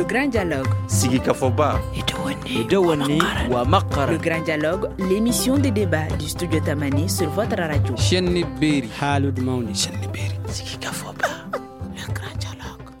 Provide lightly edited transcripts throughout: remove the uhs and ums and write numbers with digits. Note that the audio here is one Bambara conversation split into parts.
Le grand dialogue. Sigi Kafoba. Edouane wa Makara. Le grand dialogue, l'émission de débat du studio Tamani sur votre radio. Chenni Beri. Halud Mauni. Chenni Beri. Sigi Kafoba. Le grand dialogue.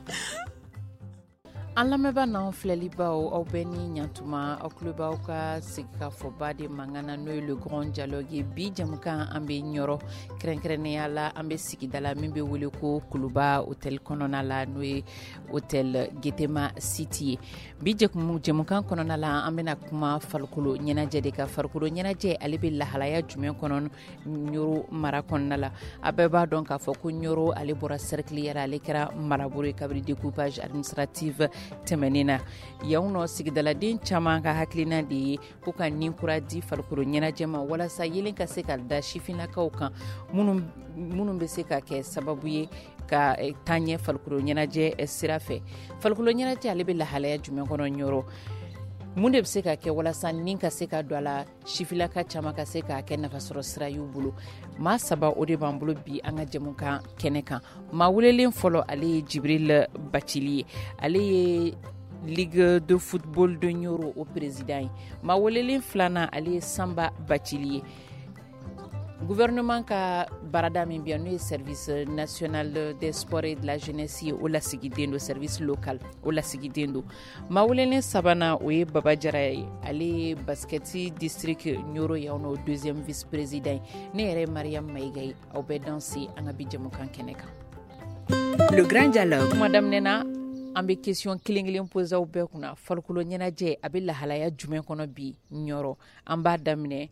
An lamɛnba n'an filɛlibaw aw bɛɛ ni ɲantuma aw tulobaw ka sigikafoba de mangana n'o ye le grand dialogue ye bi jamukan an bɛ ɲɔrɔ kɛrɛnkɛrɛnnenya la an bɛ sigida la min bɛ wele ko kuluba hôtel kɔnɔna la n'o ye hôtel Getema City ye bi jamukan kɔnɔna la an bɛna kuma farikolo ɲɛnajɛ de kan farikolo ɲɛnajɛ ale bɛ lahalaya jumɛn kɔnɔ Ɲoro mara kɔnɔna la a bɛɛ b'a dɔn k'a fɔ ko Ɲoro ale bɔra cercle yɛrɛ ale kɛra marabolo ye kabiri découpage administrative tɛmɛnen na yan nɔ sigidaladen caman ka hakilina de ye ko ka ninkura di farikolo ɲɛnajɛ ma walasa yelen ka se ka da sifinnakaw kan minnu bɛ se ka kɛ sababu ye ka taa ɲɛ farikolo ɲɛnajɛ sira fɛ farikolo ɲɛnajɛ ale bɛ lahalaya jumɛn kɔnɔ Ɲoro mun de bɛ se ka kɛ walasa nin ka se ka don a la sifilaka caman ka se ka kɛ nafasɔrɔ sira y'u bolo maa saba o de b'an bolo bi an ka jamukan kɛnɛ kan maa welelen fɔlɔ ale ye Jibril Bacili ye ale ye Ligue de football de Ɲoro o président ye maa welelen filanan ale ye Samba Bacili ye gouvernement ka barada min biya n'o ye service national des sports et de la jeunesse ye o lasigiden do service local o lasigiden do maa welelen sabanan o ye Baba Jara ye ale ye basketi district Ɲoro yan nɔ deuxième vice président ye ne yɛrɛ Mariam Mayiga ye aw bɛ danse an ka bi jamukan kɛnɛ kan. Le grand dialogue. kuma daminɛna an bɛ question kelen poser aw bɛɛ kunna farikolo ɲɛnajɛ a bɛ lahalaya jumɛn kɔnɔ bi Ɲoro an b'a daminɛ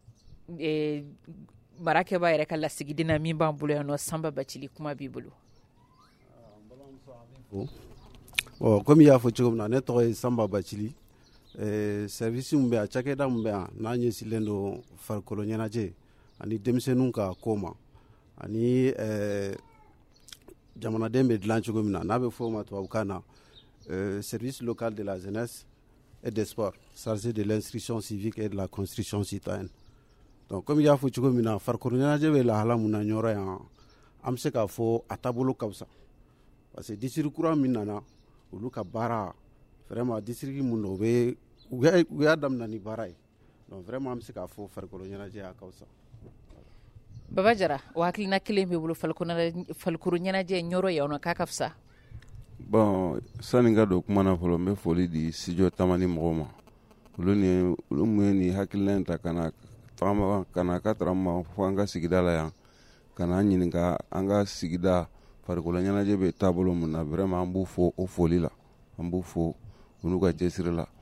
marakɛba yɛrɛ ka lasigiden na min b'an bolo yan nɔ Samba Bacili kuma b'i bolo. Comme i y'a fɔ cogo min na ne tɔgɔ ye Samba Bacili service min bɛ yan cakɛda min bɛ yan n'a ɲɛsilen don farikolo ɲɛnajɛ ani denmisɛnninw ka ko ma ani jamanaden bɛ dilan cogo min na n'a bɛ fɔ o ma tubabukan na service local de la jeunesse et des sports chargé de l'instruction civique et de la construction citoyenne. Donc comme i y'a fɔ cogo min na farikolo ɲɛnajɛ bɛ lahala mun na Ɲɔrɔ yan an bɛ se k'a fɔ a taabolo ka fisa parce que district kura min nana olu ka baara vraiment district mun na u y'a daminɛ ni baara ye donc vraiment an bɛ se k'a fɔ farikolo ɲɛnajɛ a ka fisa. Baba Jara o hakilina kelen bɛ bolo farikolo ɲɛnajɛ Ɲoro yan nɔ k'a ka fisa. Bon sani ka don kuma na fɔlɔ n bɛ foli di studio Tamani mɔgɔw ma olu mun ye nin hakilina ta kana ka tarama fɔ an ka sigida la yan kana an ɲininka an ka sigida farikolo ɲɛnajɛ bɛ taabolo mun na vraiment an b'u fɔ o foli la an b'u fɔ u n'u ka cɛsiri la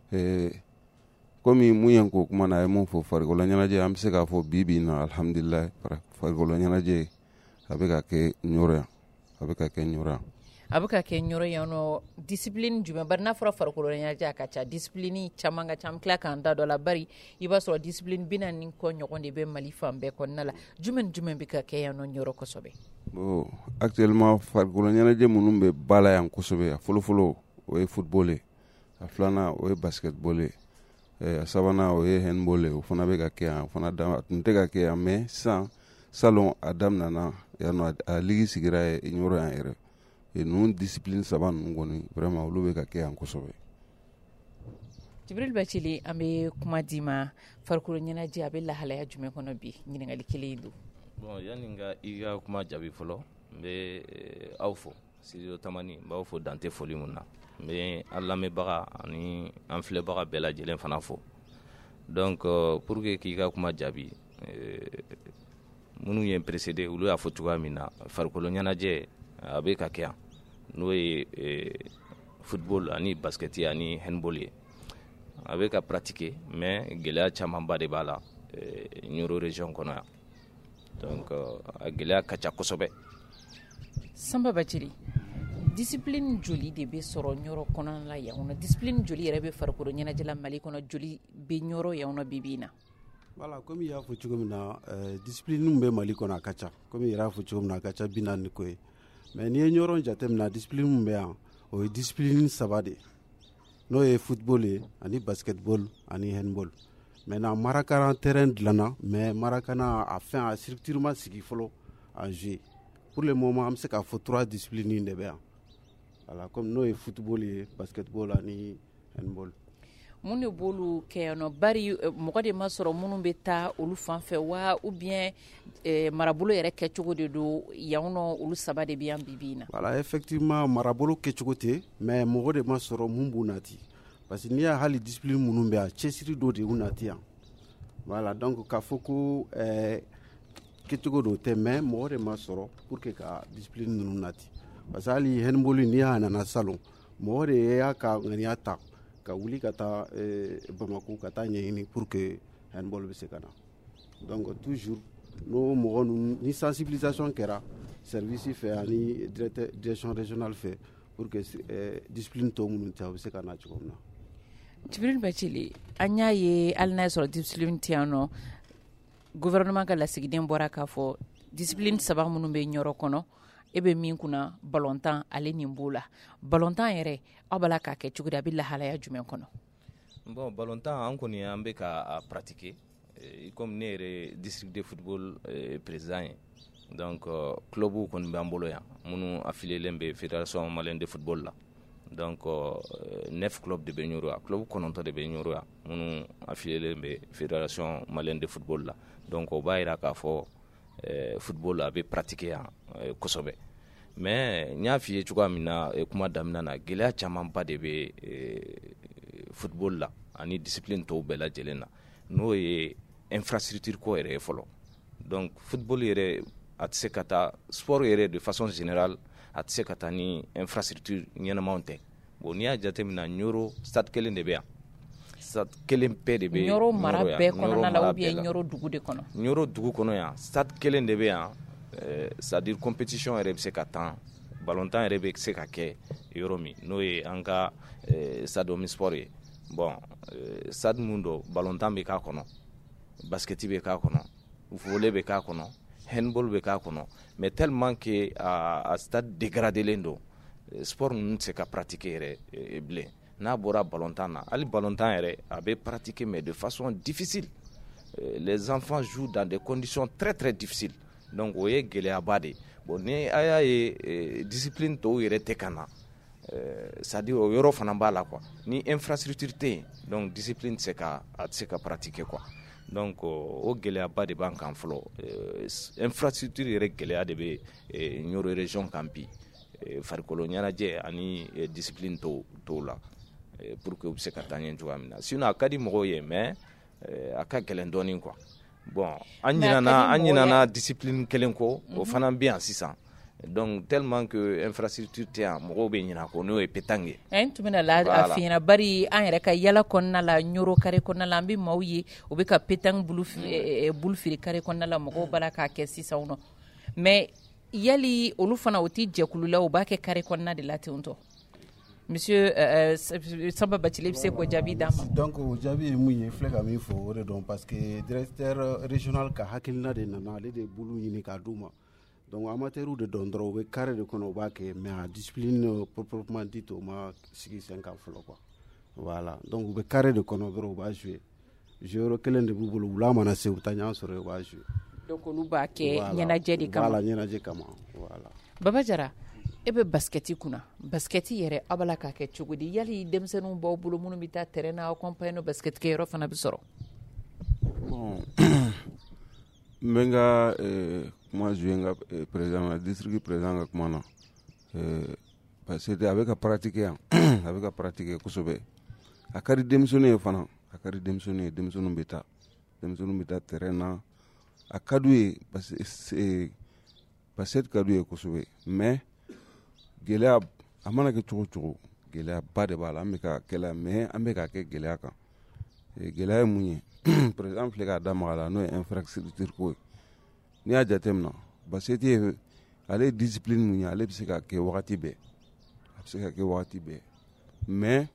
komi mun ye ko kuma na a ye mun fɔ farikolo ɲɛnajɛ an bɛ se k'a fɔ bi na alhamdulilayi farikolo ɲɛnajɛ a bɛ ka kɛ Ɲoro yan a bɛ ka kɛ Ɲoro yan nɔ discipline jumɛn bari n'a fɔra farikolo ɲɛnajɛ a ka ca discipline caman ka ca an tila k'an da dɔ la bari i b'a sɔrɔ discipline 40 kɔ ɲɔgɔn de bɛ Mali fan bɛɛ kɔnɔna la jumɛn bɛ ka kɛ yan nɔ Ɲoro kosɛbɛ. Bon actuellement farikolo ɲɛnajɛ minnu bɛ ba la yan kosɛbɛ a fɔlɔfɔlɔ o ye football ye a filanan o ye basketball ye a sabanan o ye handball ye o fana bɛ ka kɛ yan o fana tun tɛ ka kɛ yan mais sisan salon a daminɛna yan nɔ a ligi sigira Ɲoro yan yɛrɛ ninnu discipline saba ninnu kɔni vraiment olu bɛ ka kɛ yan kosɛbɛ. Jibril Bacili an bɛ kuma d'i ma farikolo ɲɛnajɛ a bɛ lahalaya jumɛn kɔnɔ bi ɲininkali kelen don. Bon yani i ka kuma jaabi fɔlɔ n bɛ aw fɔ studio Tamani n b'aw fɔ dante foli mun na n bɛ an lamɛnbaga ani an filɛbaga bɛɛ lajɛlen fana fɔ donc pour que k'i ka kuma jaabi minnu ye précédé olu y'a fɔ cogoya min na farikolo ɲɛnajɛ a bɛ ka kɛ yan n'o ye football ani basket ani handball ye a bɛ ka pratiquer mais gɛlɛya camanba de b'a la Ɲoro région kɔnɔ yan donc a gɛlɛya ka ca kosɛbɛ. Samba Bacili discipline joli de bɛ sɔrɔ Ɲoro kɔnɔna la yan nɔ discipline joli yɛrɛ bɛ farikolo ɲɛnajɛ la Mali kɔnɔ joli bɛ Ɲoro yan nɔ bi in na. Voilà comme i y'a fɔ cogo min na discipline bɛ Mali kɔnɔ a ka ca comme i yɛrɛ y'a fɔ cogo min na a ka ca 40 ko ye mais n'i ye Ɲoro jateminɛ discipline min bɛ yan o ye discipline saba de n'o ye football ye ani basketball ani handball maintenant marakana terrain dilanna mais marakana a fɛn a structure ma sigi fɔlɔ a jouer pour le moment an bɛ se k'a fɔ 3 disciplines de bɛ yan voilà comme n'o ye football ye basketball ani handball. mun de b'olu kɛ yan nɔ bari mɔgɔ de ma sɔrɔ minnu bɛ taa olu fan fɛ wa ou bien marabolo yɛrɛ kɛcogo de don yan nɔ olu saba de bɛ yan bi in na. voilà effectivement marabolo kɛcogo tɛ mais mɔgɔ de ma sɔrɔ mun b'u nati parce que n'i y'a hali discipline minnu bɛ yan cɛsiri dɔ de y'u nati yan voilà donc k'a fɔ ko kɛcogo dɔ tɛ mais mɔgɔ de ma sɔrɔ pour que ka discipline ninnu nati parce que hali handball n'i y'a nana salon mɔgɔ de y'a ka ŋaniya ta ka wuli ka taa Bamako ka taa ɲɛɲini pour que handball bɛ se ka na donc toujours n'o mɔgɔ ninnu ni sensibilisation kɛra service fɛ ani direction régionale fɛ pour que discipline tɔ minnu tɛ a bɛ se ka na cogo min na. Jibril Bacili an y'a ye hali n'a sɔrɔ discipline tɛ yan nɔ gouvernement ka lasigiden bɔra k'a fɔ discipline saba minnu bɛ ɲɔrɔ kɔnɔ e bɛ min kunna ballontan ale nin b'o la ballontan yɛrɛ aw b'a la k'a kɛ cogo di a bɛ lahalaya jumɛn kɔnɔ. Bon ballontan an kɔni an bɛ ka pratiquer comme ne yɛrɛ district de football président ye donc club kɔni b'an bolo yan minnu affilielen bɛ fédération malienne de football la donc 9 club de bɛ ɲɔrɔ yan club 9 de bɛ ɲɔrɔ yan minnu affilielen bɛ fédération malienne de football la donc o b'a jira k'a fɔ football a bɛ pratiquer yan kosɛbɛ mais n y'a f'i ye cogoya min na kuma daminɛ na gɛlɛya camanba de bɛ football la ani discipline tɔw bɛɛ lajɛlen na n'o ye infrastructure ko yɛrɛ ye fɔlɔ donc football yɛrɛ a tɛ se ka taa sport yɛrɛ de façon générale a tɛ se ka taa ni infrastructure ɲɛnamaw tɛ bon n'i y'a jateminɛ Ɲoro stade kelen de bɛ yan stade kelen bɛɛ de bɛ Ɲoro mara bɛɛ kɔnɔna la ou bien Ɲoro dugu de kɔnɔ. Ɲoro dugu kɔnɔ yan stade kelen de bɛ yan c'est-à-dire compétition yɛrɛ bɛ se ka tan ballontan yɛrɛ bɛ se ka kɛ yɔrɔ min n'o ye an ka stade omnisport ye bon stade mun don ballontan bɛ k'a kɔnɔ basket bɛ k'a kɔnɔ volley bɛ k'a kɔnɔ handball bɛ k'a kɔnɔ mais tellement que a stade dégradélen don sport ninnu tɛ se ka pratiquer yɛrɛ bilen n'a bɔra ballontan na hali ballontan yɛrɛ a bɛ pratiquer mais de façon difficile les enfants jouent dans des conditions très très difficiles donc o ye gɛlɛyaba de bon ni a y'a ye discipline tɔw yɛrɛ tɛ ka na c'est-à-dire o yɔrɔ fana b'a la quoi ni infrastructure tɛ yen donc discipline tɛ se ka pratiquer quoi donc o gɛlɛyaba de b'an kan fɔlɔ infrastructure yɛrɛ gɛlɛya de bɛ Ɲoro région kan bi farikolo ɲɛnajɛ ani discipline tɔw la pour que u bɛ se ka taa ɲɛ cogoya min na sinon a ka di mɔgɔw ye mais a ka gɛlɛn dɔɔnin quoi bon an ɲinana discipline kelen ko o fana bɛ yan sisan donc tellement que infrastructure tɛ yan mɔgɔw bɛ ɲinɛ ko n'o ye pétanque ye. An tun bɛna a f'i ɲɛna bari an yɛrɛ ka yala kɔnɔna la Ɲoro carré kɔnɔna la an bɛ maaw ye u bɛ ka pétanque bulu feere carré kɔnɔna la mɔgɔw b'a la k'a kɛ sisan nɔ mais yali olu fana o tɛ jɛkulu la u b'a kɛ carré kɔnɔna de la ten tɔ. Monsieur Samba Bacili bɛ se k'o jaabi d'a ma. donc o jaabi ye mun ye filɛ ka min fɔ o de dɔn parce que directeur régional ka hakilina de nana ale de bulu ɲini k'a d'u ma donc amateur de dɔn dɔrɔn u bɛ carré de kɔnɔ u b'a kɛ mais a discipline proprement dit o ma sigi sen kan fɔlɔ quoi voilà donc u bɛ carré de kɔnɔ dɔrɔn u b'a jouer yɔrɔ kelen de b'u bolo wula mana se u bɛ taa ɲɔgɔn sɔrɔ u b'a jouer donc olu b'a kɛ ɲɛnajɛ de kama voilà ɲɛnajɛ kama voilà. Baba Jara e bɛ basketi kunna basketi yɛrɛ aw b'a la k'a kɛ cogo di yali denmisɛnninw b'aw bolo minnu bɛ taa terrain na aw accompagner basket kɛ yɔrɔ fana bɛ sɔrɔ. Bon n bɛ n ka kuma jouer n ka président la district président ka kuma na parce que a bɛ ka pratiquer yan a bɛ ka pratiquer kosɛbɛ a ka di denmisɛnninw ye fana a ka di denmisɛnninw ye denmisɛnninw bɛ taa terrain na a ka d'u ye basket ka d'u ye kosɛbɛ mais gɛlɛya a mana kɛ cogo cogo gɛlɛyaba de b'a la an bɛ ka kɛlɛ mais an bɛ ka kɛ gɛlɛya kan gɛlɛya ye mun ye président filɛ k'a da maga la n'o ye infrastructure ko ye n'i y'a jateminɛ basket ye ale ye discipline mun ye ale bɛ se ka kɛ wagati bɛɛ mais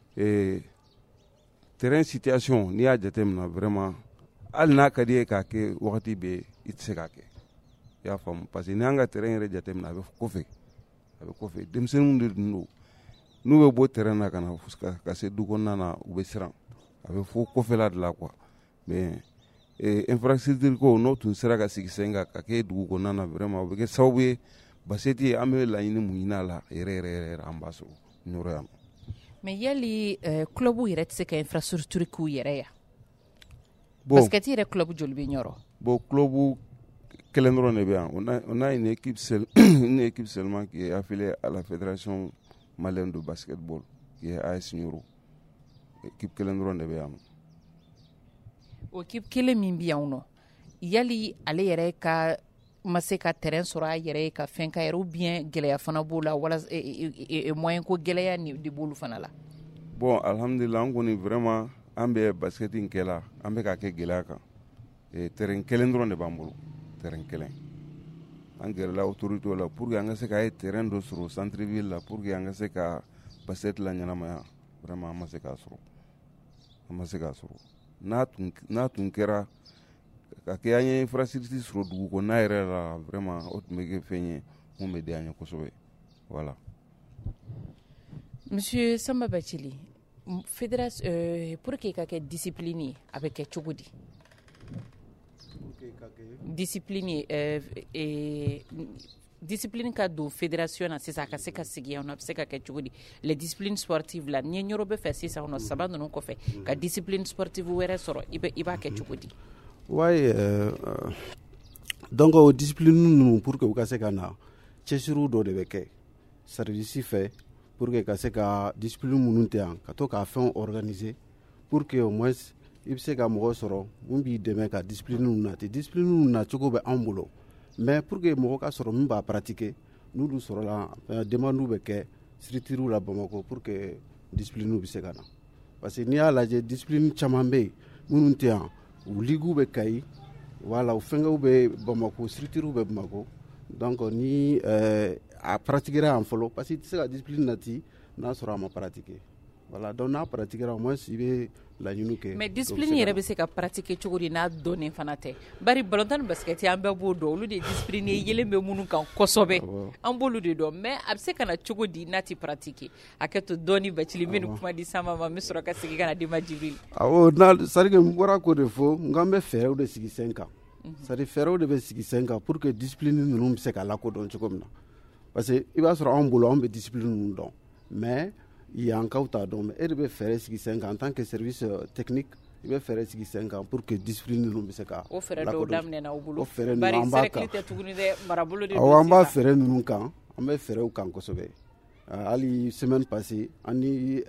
terrain situation n'i y'a jateminɛ vraiment hali n'a ka di ye k'a kɛ wagati bɛɛ i tɛ se k'a kɛ i y'a faamu parce que n'an ka terrain yɛrɛ jateminɛ a bɛ kɔfɛ denmisɛnninw de dun don n'u bɛ bɔ terrain na ka na ka se du kɔnɔna na u bɛ siran a bɛ fɔ kɔfɛla de la quoi mais infrastructure ko n'o tun sera ka sigi sen kan ka kɛ dugu kɔnɔna na vraiment o bɛ kɛ sababu ye basket an bɛ laɲini mun ɲini a la yɛrɛ an b'a sɔrɔ ɲɔrɔ yan. mais yali club yɛrɛ tɛ se ka infrastructure k'u yɛrɛ ya basket yɛrɛ club joli bɛ ɲɔrɔ? Bon club kelen dɔrɔn de bɛ yan. On a une équipe seulement qui est affiliée à la fédération malienne de basketball qui est AS Nioro. Équipe kelen dɔrɔn de bɛ yan. O équipe kelen min bɛ yan nɔ yali ale yɛrɛ ka ma se ka terrain sɔrɔ a yɛrɛ ye ka fɛn ka yɛrɛ ou bien gɛlɛya fana b'o la wala moyen ko gɛlɛya ni de b'olu fana la? Bon alhamdulillah an kɔni vraiment an bɛ basket in kɛla an bɛ ka kɛ gɛlɛya kan. Terrain kelen dɔrɔn de b'an bolo, terrain kelen. An gɛrɛla autorité la pour que an ka se ka ye terrain dɔ sɔrɔ centre ville la pour que an ka se ka basket la ɲɛnamaya vraiment an ma se k'a sɔrɔ. N'a tun kɛra ka kɛ an ye infrastructure sɔrɔ dugu kɔnɔna yɛrɛ la vraiment o tun bɛ kɛ fɛn ye mun bɛ diya an ye kosɛbɛ. Voilà. Monsieur Samba Bathily, pour que ka kɛ discipline a bɛ kɛ cogo di? Discipline discipline ka don fédération na sisan a ka se ka sigi yan nɔ a bɛ se ka kɛ cogo di? Les disciplines sportives la ni ɲɔrɔ bɛ fɛ sisan nɔ saba ninnu kɔfɛ ka discipline sportive wɛrɛ sɔrɔ i b'a kɛ cogo di? Oui, donc o discipline ninnu pour que u ka se ka na cɛsiriw dɔ de bɛ kɛ service fɛ pour que ka se ka discipline minnu tɛ yan ka to k'a fɛn organiser pour que au moins i bɛ se ka mɔgɔ sɔrɔ mun b'i dɛmɛ ka discipline ninnu nati. Discipline ninnu nacogo bɛ an bolo mais pour que mɔgɔ ka sɔrɔ min b'a pratiquer n'olu sɔrɔla demande bɛ kɛ structure la Bamako pour que discipline bɛ se ka na parce que n'i y'a lajɛ discipline caman bɛ yen minnu tɛ yan u ligue bɛ Kayi voilà u fɛngɛw bɛ Bamako structure bɛ Bamako donc ni a pratiquer yan fɔlɔ parce que i tɛ se ka discipline nati n'a sɔrɔ a ma pratiquer voilà donc n'a pratiquer au moins i bɛ laɲini kɛ. mais discipline yɛrɛ bɛ se ka pratiquer cogo di n'a dɔnnen fana tɛ? bari ballontan basket an bɛɛ b'o dɔn olu de discipline ye yelen bɛ minnu kan kosɛbɛ an b'olu de dɔn mais a bɛ se ka na cogo di n'a ti pratiquer? a kɛ to dɔɔni Bathily n bɛ nin kuma di Samba ma n bɛ sɔrɔ ka segin ka na di ma Jibril. awɔ c'est à dire que n bɔra k'o de fɔ n k'an bɛ fɛɛrɛw de sigi sen kan c'est à dire fɛɛrɛw de bɛ sigi sen kan pour que discipline ninnu bɛ se ka lakodɔn cogo min na parce que i b'a sɔrɔ anw bolo anw bɛ discipline ninnu dɔn mais yankaw t'a dɔn mais e de bɛ fɛɛrɛ sigi sen kan en tant que service technique i bɛ fɛɛrɛ sigi sen kan pour que discipline ninnu bɛ se ka lakodɔn. o fɛɛrɛ dɔw daminɛna aw bolo? o fɛɛrɛ ninnu an b'a kan. bari tɛ tuguni dɛ marabolo de don sisan. awɔ an b'a fɛɛrɛ ninnu kan an bɛ fɛɛrɛw kan kosɛbɛ hali semaine passée an ni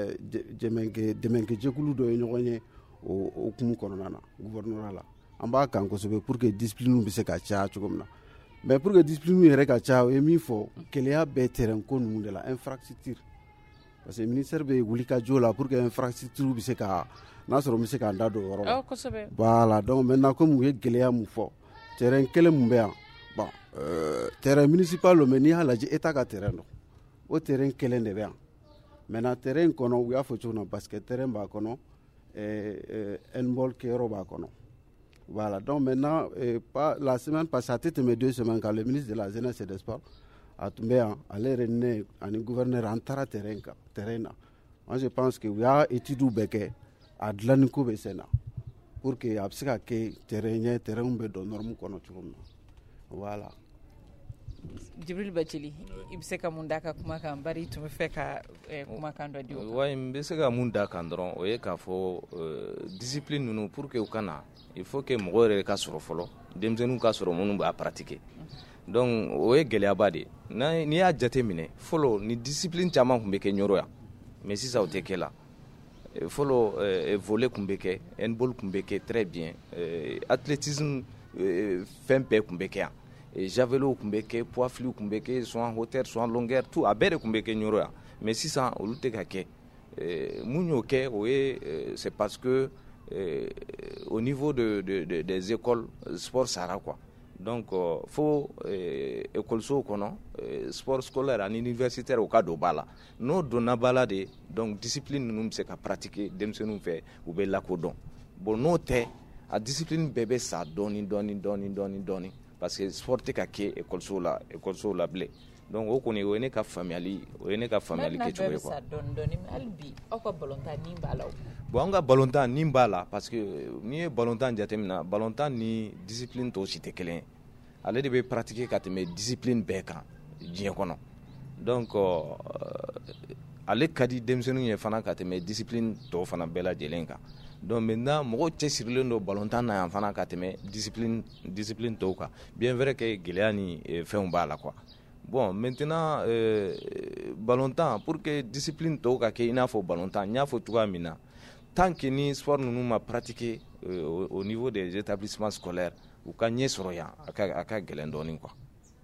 dɛmɛkɛjɛkulu dɔ ye ɲɔgɔn ye o hukumu kɔnɔna na gouvernement la an b'a kan kosɛbɛ pour que discipline bɛ se ka caya cogo min na mais pour que discipline yɛrɛ ka caya o ye min fɔ keleya bɛ terrain ko ninnu de la infrastructure parce que ministère bɛ wulikajɔ la pour que infrastructure bɛ se ka n'a sɔrɔ n bɛ se k'an da don o yɔrɔ la. kosɛbɛ. voilà donc maintenant comme u ye gɛlɛya mun fɔ terrain kelen mun bɛ yan bon terrain municipal lo mais n'i y'a lajɛ état ka terrain don o terrain kelen de bɛ yan maintenant terrain kɔnɔ u y'a fɔ cogo min na basket terrain b'a kɔnɔ handball kɛyɔrɔ b'a kɔnɔ voilà donc maintenant la semaine passée a tɛ tɛmɛ 2 semaines kan le ministre de la jeunesse et des sports a tun bɛ yan ale yɛrɛ ni ne ani gouverneur an taara terrain na moi je pense que u y'a étude bɛɛ kɛ a dilanni ko bɛ sen na pour que a bɛ se ka kɛ terrain ɲɛ terrain bɛ don norme kɔnɔ cogo min na voilà. Jibril Bathily i bɛ se ka mun d'a ka kuma kan bari i tun bɛ fɛ ka kumakan dɔ di o kan? wa n bɛ se ka mun d'a kan dɔrɔn o ye k'a fɔ discipline ninnu pour que u ka na il faut que mɔgɔ yɛrɛ ka sɔrɔ fɔlɔ denmisɛnninw ka sɔrɔ minnu b'a pratiquer donc o ye gɛlɛyaba de ye n'i y'a jate minɛ fɔlɔ ni discipline caman tun bɛ kɛ ɲɔrɔ yan mais sisan o tɛ kɛ la fɔlɔ volley tun bɛ kɛ handball tun bɛ kɛ très bien athlétisme fɛn bɛɛ tun bɛ kɛ yan javelot tun bɛ kɛ poids flux tun bɛ kɛ soit en hauteur soit en longueur tout a bɛɛ de tun bɛ kɛ ɲɔrɔ yan mais sisan olu tɛ ka kɛ mun y'o kɛ o ye c'est parce que au niveau des écoles sport sara quoi donc fo écolesow kɔnɔ sport scolaire ani universitaire o ka don ba la n'o donna ba la de donc discipline ninnu bɛ se ka pratiquer denmisɛnninw fɛ u bɛ lakodɔn bon n'o tɛ a discipline bɛɛ bɛ sa dɔɔni parce que sport tɛ ka kɛ écolesow la bilen donc o kɔni o ye ne ka faamuyali kɛcogo ye quoi. hali bi aw ka ballontan nin b'a la o? bon an ka ballontan nin b'a la parce que n'i ye ballontan jateminɛ ballontan ni discipline tɔw si tɛ kelen ye ale de bɛ pratiquer ka tɛmɛ discipline bɛɛ kan diɲɛ kɔnɔ donc ale ka di denmisɛnninw ye fana ka tɛmɛ discipline tɔw fana bɛɛ lajɛlen kan donc maintenant mɔgɔw cɛsirilen don ballontan na yan fana ka tɛmɛ discipline tɔw kan bien vrai que gɛlɛya ni fɛnw b'a la quoi bon maintenant ballontan pour que discipline tɔw ka kɛ i n'a fɔ ballontan n y'a fɔ cogoya min na tant que ni sport ninnu ma pratiquer au niveau des établissements scolaires u ka ɲɛ sɔrɔ yan a ka gɛlɛn dɔɔnin quoi.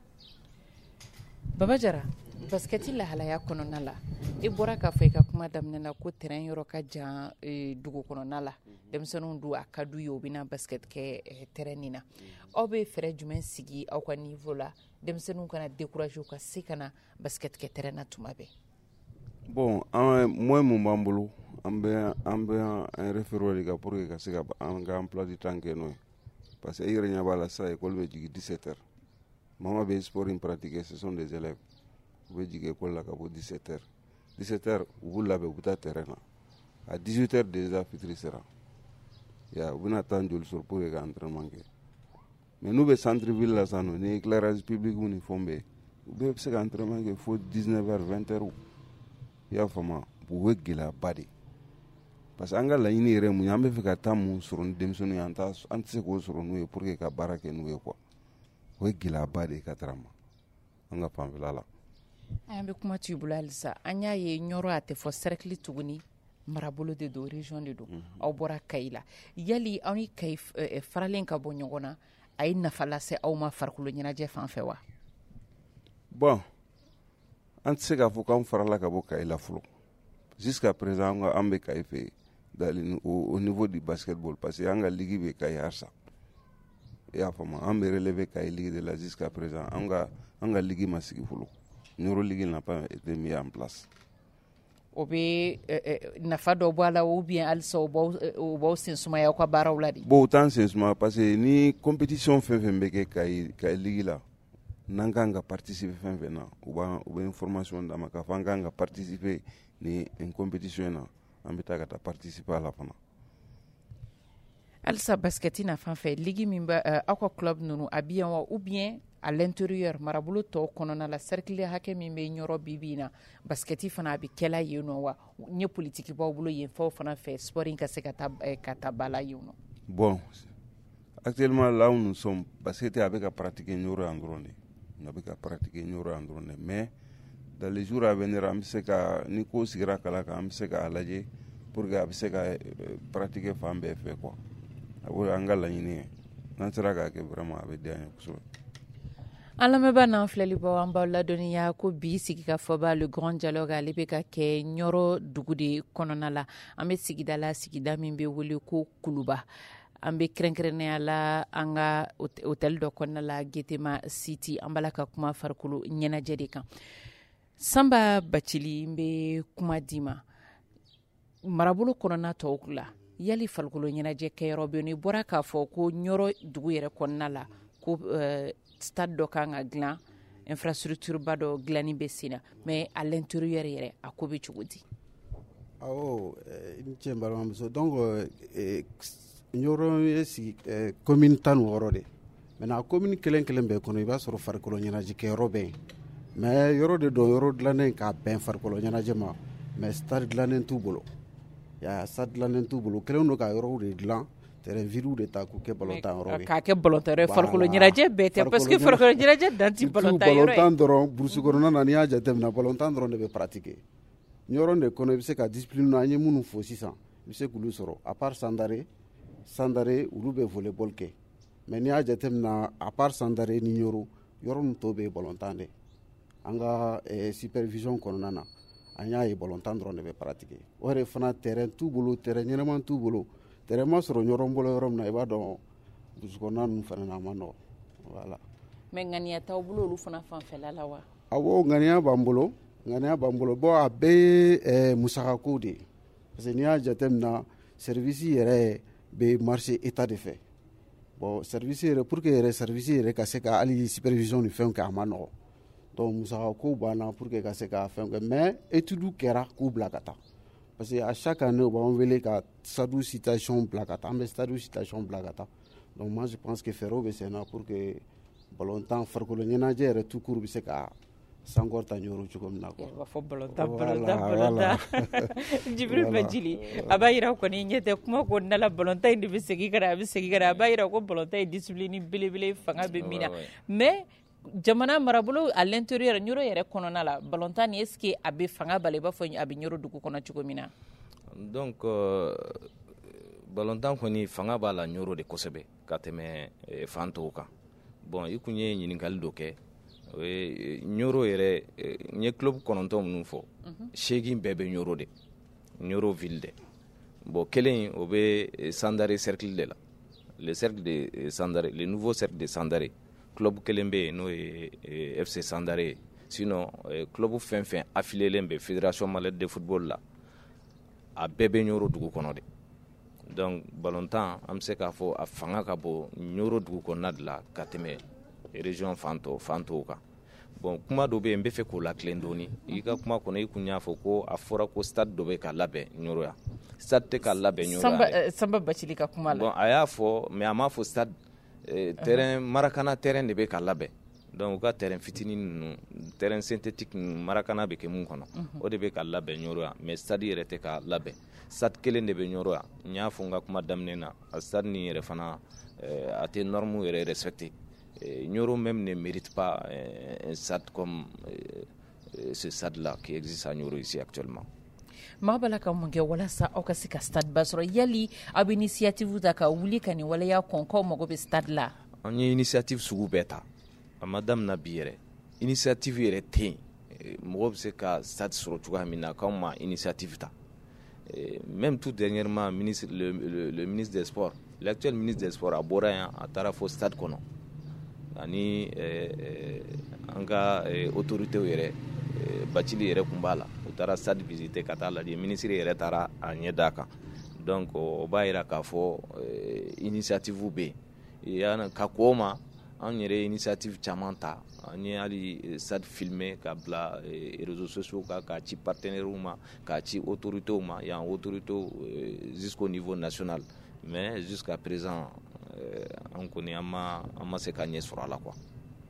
Baba Jara, basketi lahalaya kɔnɔna la i bɔra k'a fɔ i ka kuma daminɛ na ko terrain yɔrɔ ka jan dugu kɔnɔna la denmisɛnninw don a ka d'u ye u bɛna basket kɛ terrain nin na aw bɛ fɛɛrɛ jumɛn sigi aw ka niveau la denmisɛnninw kana décourager u ka se ka na basket kɛ terrain na tuma bɛɛ. Bon moyen mun b'an bolo an bɛ an référé de ka pour que ka se ka an ka emploi du temps kɛ n'o ye parce que i yɛrɛ ɲɛ b'a la sisan école bɛ jigin 17h mama bɛ sport in pratiquer ce sont des élèves u bɛ jigin école la ka bɔ 17h u b'u labɛn u bɛ taa terrain na à 18h déjà fitiri sera ya u bɛna temps joli sɔrɔ pour que ka entraînement kɛ mais n'u bɛ centre ville la sisan nɔ ni éclairage public ni fɛnw bɛ yen u bɛ se ka entraînement kɛ fo 19h 20h i y'a faamu u bɛ gɛlɛyaba de parce que an ka laɲini yɛrɛ mun ye an bɛ fɛ ka taa mun sɔrɔ ni denmisɛnninw ye an tɛ se k'o sɔrɔ n'u ye pour que ka baara kɛ n'u ye quoi o ye gɛlɛyaba de ye ka taga ma an ka fanfɛla la. An bɛ kuma t'u bolo halisa an y'a ye Ɲɔrɔ a tɛ fɔ cercle tuguni marabolo de don région de don aw bɔra Kayi la yali aw ni Kayi faralen ka bɔ ɲɔgɔn na a ye nafa lase aw ma farikolo ɲɛnajɛ fan fɛ wa. Bon an tɛ se k'a fɔ k'an farala ka bɔ Kayi la fɔlɔ jusqu'à présent an bɛ Kayi fɛ au niveau du basketball parce que an ka ligue bɛ Kayi halisa i y'a faamu an bɛ relever Kayi ligue de la jusqu'à présent an ka ligue ma sigi fɔlɔ Ɲɔrɔ ligue n'a pas été mis en place. O bɛ nafa dɔ bɔ a la ou bien halisa o b'aw sen sumaya aw ka baaraw la de. Bon o t'an sen sumaya parce que ni compétition fɛn fɛn bɛ kɛ Kayi ligue la n'an kan ka participer fɛn fɛn na u bɛ information d'an ma k'a fɔ an kan ka participer ni compétition na an bɛ taa ka taa participer a la fana. Halisa basketi na fan fɛ ligue min bɛ aw ka club ninnu a bɛ yan wa ou bien à l'intérieur marabolo tɔw kɔnɔna la cercle hakɛ min bɛ Ɲɔrɔ bi na basketi fana a bɛ kɛla yen nɔ wa n ye politique baw bolo yen fɔ fana fɛ sport in ka se ka taa ba la yen nɔ. Bon actuellement là où nous sommes basket a bɛ ka pratiquer Ɲɔrɔ yan dɔrɔn de a bɛ ka pratiquer Ɲɔrɔ yan dɔrɔn de mais dans les jours à venir an bɛ se ka ni ko sigira kala kan an bɛ se k'a lajɛ pour que a bɛ se ka pratiquer fan bɛɛ fɛ quoi o ye an ka laɲini ye n'an sera k'a kɛ vraiment a bɛ diya n ye kosɛbɛ. An lamɛnbaa n'an filɛlibaaw an b'aw ladɔnniya ko bi sigika fɔba le grand dialogue ale bɛ ka kɛ Ɲɔrɔ dugu de kɔnɔna la an bɛ sigida min bɛ wele ko Kuluba an bɛ kɛrɛnkɛrɛnnenya la an ka hôtel dɔ kɔnɔna la Getema City an b'a la ka kuma farikolo ɲɛnajɛ de kan. Sanba Bacili n bɛ kuma d'i ma marabolo kɔnɔna tɔw la yali farikolo ɲɛnajɛ kɛyɔrɔ bɛ yen n'i bɔra k'a fɔ ko Ɲɔrɔ dugu yɛrɛ kɔnɔna la ko stade dɔ kan ka dilan infrastructure ba dɔ dilanni bɛ sen na mais à l'intérieur yɛrɛ a ko bɛ cogo di. Awɔ i ni ce n balimamuso donc Ɲɔrɔ ye sigi commune 16 de maintenant commune kelen kelen bɛɛ kɔnɔ i b'a sɔrɔ farikolo ɲɛnajɛ kɛyɔrɔ bɛ yen mais yɔrɔ de don yɔrɔ dilannen k'a bɛn farikolo ɲɛnajɛ ma mais stade dilannen t'u bolo stade dilannen t'u bolo kelen don ka yɔrɔw de dilan terrain vide de ta k'u kɛ ballontan yɔrɔ ye k'a kɛ ballontan yɔrɔ ye farikolo ɲɛnajɛ bɛɛ tɛ parce que farikolo ɲɛnajɛ dan tɛ ballontan yɔrɔ ye ballontan dɔrɔn burusi kɔnɔna na n'i y'a jateminɛ ballontan dɔrɔn de bɛ pratiquer Ɲɔrɔ de kɔnɔ i bɛ se ka discipline an ye minnu fɔ sisan i bɛ se k'olu sɔrɔ à part Sandare olu bɛ volleyball kɛ mais n'i y'a jateminɛ à part Sandare ni Ɲɔrɔ yɔrɔ ninnu tɔw bɛ ballontan de an ka supervision kɔnɔna na an y'a ye ballontan dɔrɔn de bɛ pratiquer o yɛrɛ fana terrain t'u bolo terrain ɲɛnama t'u bolo terrain ma sɔrɔ Ɲɔrɔ bolo yɔrɔ min na i b'a dɔn dusukɔnɔna ninnu fana na a ma nɔgɔn voilà. mais ŋaniya t'aw bolo olu fana fanfɛla la wa. awɔ ŋaniya b'an bolo bon a bɛɛ ye musakako de ye parce que n'i y'a jateminɛ service yɛrɛ bɛ marché état de fɛ bon service yɛrɛ pour que yɛrɛ service yɛrɛ ka se ka hali supervision ni fɛnw kɛ a ma nɔgɔn donc musakako banna pour que ka se ka fɛn kɛ mais étude kɛra k'u bila ka taa parce que à chaque année u b'an wele ka stade citation bila ka taa an bɛ stade citation bila ka taa donc moi je pense que fɛɛrɛw bɛ sen na pour que ballontan farikolo ɲɛnajɛ yɛrɛ tout court bɛ se ka sankɔrɔ ta ɲoro cogo min na quoi. Ba fɔ balontan Jibril Bajili a b'a yira kɔni ɲɛ tɛ kuma ko nala balontan de bɛ segin ka na a bɛ segin ka na a b'a yira ko balontan ye discipline belebele fanga bɛ min na mais jamana marabolo à l'intérieur ɲoro yɛrɛ kɔnɔna la balontan ni est-ce que a bɛ fanga bala i b'a fɔ a bɛ ɲoro dugu kɔnɔ cogo min na. Donc balontan kɔni fanga b'a la ɲoro de kosɛbɛ ka tɛmɛ fan tɔw kan. Bon i kun ye ɲininkali dɔ kɛ ɲoro yɛrɛ n ye club 9 minnu fɔ 8 bɛɛ bɛ ɲoro de ɲoro ville de. Bon kelen o bɛ Sandare cercle de la le cercle de Sandare le nouveau cercle de Sandare club kelen bɛ yen n'o ye FC Sandare sinon club fɛn fɛn affilié bɛ fédération malaise de football la a bɛɛ bɛ ɲoro dugu kɔnɔ de. Donc balontan an bɛ se k'a fɔ a fanga ka bon ɲoro dugu kɔnɔna de la ka tɛmɛ région fan tɔw kan. Bon kuma dɔ bɛ yen n bɛ fɛ k'o latilen dɔɔni i ka kuma kɔnɔ i kun y'a fɔ ko a fɔra ko stade dɔ bɛ ka labɛn ɲoro yan stade tɛ ka labɛn ɲoro yan. Samba Bacili ka kuma la. Bon a y'a fɔ mais a m'a fɔ stade terrain Marakana terrain de bɛ ka labɛn. Donc u ka terrain fitinin ninnu terrain synthétique Marakana bɛ kɛ mun kɔnɔ o de bɛ ka labɛn ɲoro yan mais stade yɛrɛ tɛ ka labɛn. Stade kelen de bɛ ɲoro yan n y'a fɔ n ka kuma daminɛ na a stade nin yɛrɛ fana a tɛ norme yɛrɛ respecté. Ɲoro même ne mérite pas un stade comme ce stade-là qui existe à Ɲoro ici actuellement. Maa bala ka mun kɛ walasa aw ka se ka stade ba sɔrɔ yali aw bɛ initiative ta ka wuli ka nin waleya kɔn k'aw mago bɛ stade la. An ye initiative sugu bɛɛ ta a ma daminɛ bi yɛrɛ initiative yɛrɛ tɛ yen mɔgɔ bɛ se ka stade sɔrɔ cogoya min na k'aw ma initiative ta. Même tout dernièrement le ministre des sports l'actuel ministre des sports a bɔra yan a taara fɔ stade kɔnɔ. Ani an ka autorités yɛrɛ Bacili yɛrɛ kun b'a la u taara stade visiter ka taa lajɛ ministre yɛrɛ taara a ɲɛ d'a kan donc o b'a yira k'a fɔ initiative bɛ yen ka kɔn o ma an yɛrɛ initiative caman ta an ye hali stade filmé ka bila réseaux sociaux kan k'a ci partenaires ma k'a ci autorités ma yan autorités jusqu'au niveau national mais jusqu'à présent an kɔni an ma se ka ɲɛ sɔrɔ a la quoi.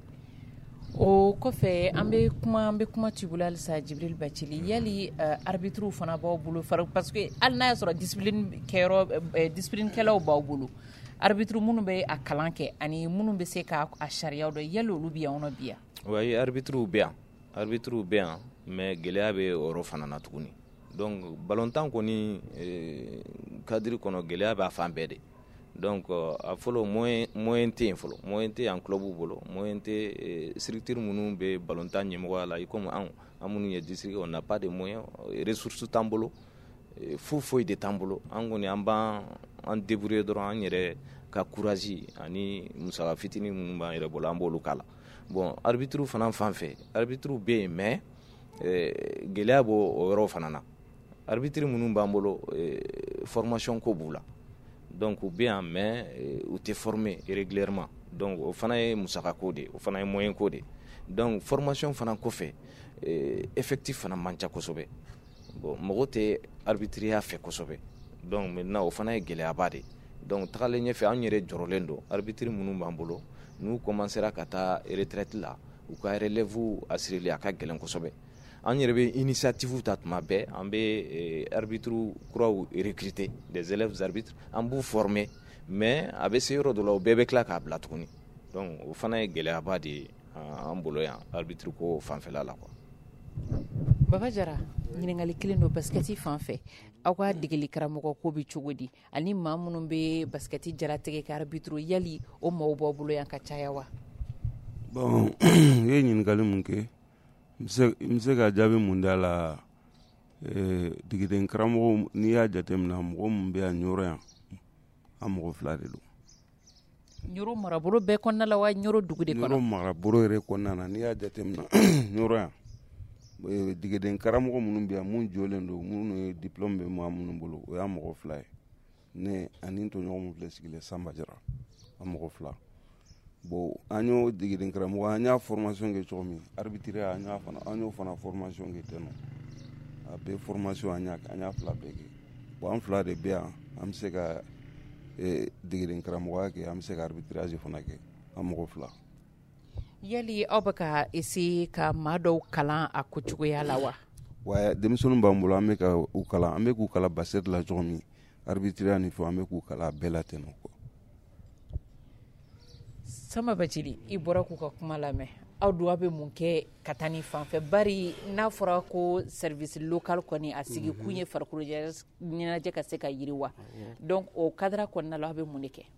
O kɔfɛ an bɛ kuma t'i bolo halisa Jibril Bacili yali arbitre fana b'aw bolo parce que hali n'a y'a sɔrɔ discipline kɛlaw b'aw bolo arbitre minnu bɛ a kalan kɛ ani minnu bɛ se k'a sariyaw dɔn yali olu bɛ yan nɔ bi yan. Oui arbitre bɛ yan mais gɛlɛya bɛ o yɔrɔ fana na tuguni donc balontan kɔni cadre kɔnɔ gɛlɛya b'a fan bɛɛ de. Donc a fɔlɔ moyen tɛ yen fɔlɔ moyen tɛ yan club bolo moyen tɛ structure minnu bɛ balontan ɲɛmɔgɔya la i comme an minnu ye district on n'a pas de moyens ressources t'an bolo foyi de t'an bolo an kɔni an b'an débrouiller dɔrɔn an yɛrɛ ka courage ani musaka fitinin minnu b'an yɛrɛ bolo an b'olu k'a la. Bon arbitre fana fan fɛ arbitre bɛ yen mais gɛlɛya b'o o yɔrɔ fana na arbitre minnu b'an bolo formation ko b'u la. Donc u bɛ yan mais u tɛ former régulièrement donc o fana ye musaka ko de o fana ye moyen ko de donc formation fana kɔfɛ effectif fana man ca kosɛbɛ bon mɔgɔ tɛ arbitriya fɛ kosɛbɛ donc maintenant o fana ye gɛlɛyaba de donc tagalen ɲɛfɛ an yɛrɛ jɔrɔlen don arbitre minnu b'an bolo n'u commencera ka taa retraite la u ka relève assuré a ka gɛlɛn kosɛbɛ an yɛrɛ bɛ initiative ta tuma bɛɛ an bɛ arbitre kuraw recruter des élèves arbitres an b'u former mais a bɛ se yɔrɔ dɔ la o bɛɛ bɛ tila k'a bila tuguni donc o fana ye gɛlɛyaba de ye an bolo yan arbitre ko fanfɛla la quoi. Baba Jara ɲininkali kelen don basketi fan fɛ aw ka degeli karamɔgɔ ko bɛ cogo di ani maa minnu bɛ basketi jaratigɛ ka arbitre yali o maaw b'aw bolo yan ka caya wa. Bon ye ɲininkali mun kɛ n bɛ se ka jaabi mun d'a la degeden karamɔgɔ n'i y'a jateminɛ mɔgɔ mun bɛ yan Ɲoro yan an mɔgɔ 2 de don. Ɲoro marabolo bɛɛ kɔnɔna la wa Ɲoro dugu de kɔnɔ. Ɲoro marabolo yɛrɛ kɔnɔna na n'i y'a jateminɛ Ɲoro yan degeden karamɔgɔ minnu bɛ yan mun jɔlen don minnu ye diplôme bɛ maa minnu bolo o y'an mɔgɔ 2 ye ne ani n tɔɲɔgɔn min filɛ sigilen Samba Jara an mɔgɔ 2. Bon an y'o degeden karamɔgɔ an y'a formation kɛ cogo min arbitre an y'o fana formation kɛ ten nɔ a bɛ formation an y'a 2 bɛɛ kɛ bon an 2 de bɛ yan an bɛ se ka degeden karamɔgɔya kɛ an bɛ se ka arbitrage fana kɛ an mɔgɔ 2. yali aw bɛ ka essayer ka maa dɔw kalan a kocogoya la wa? Ouais, denmisɛnninw b'an bolo an bɛ ka u kalan, an bɛ k'u kalan basket la cogo min, arbitre ni fɛn an bɛ k'u kalan a bɛɛ la ten quoi. Sama Bacili, i bɔra k'u ka kuma lamɛn. Aw dun aw bɛ mun kɛ ka taa ni fan fɛ? Bari n'a fɔra ko service local kɔni a sigi kun ye farikolo ɲɛnajɛ ka se ka yiriwa. Donc o cadre kɔnɔna la aw bɛ mun de kɛ?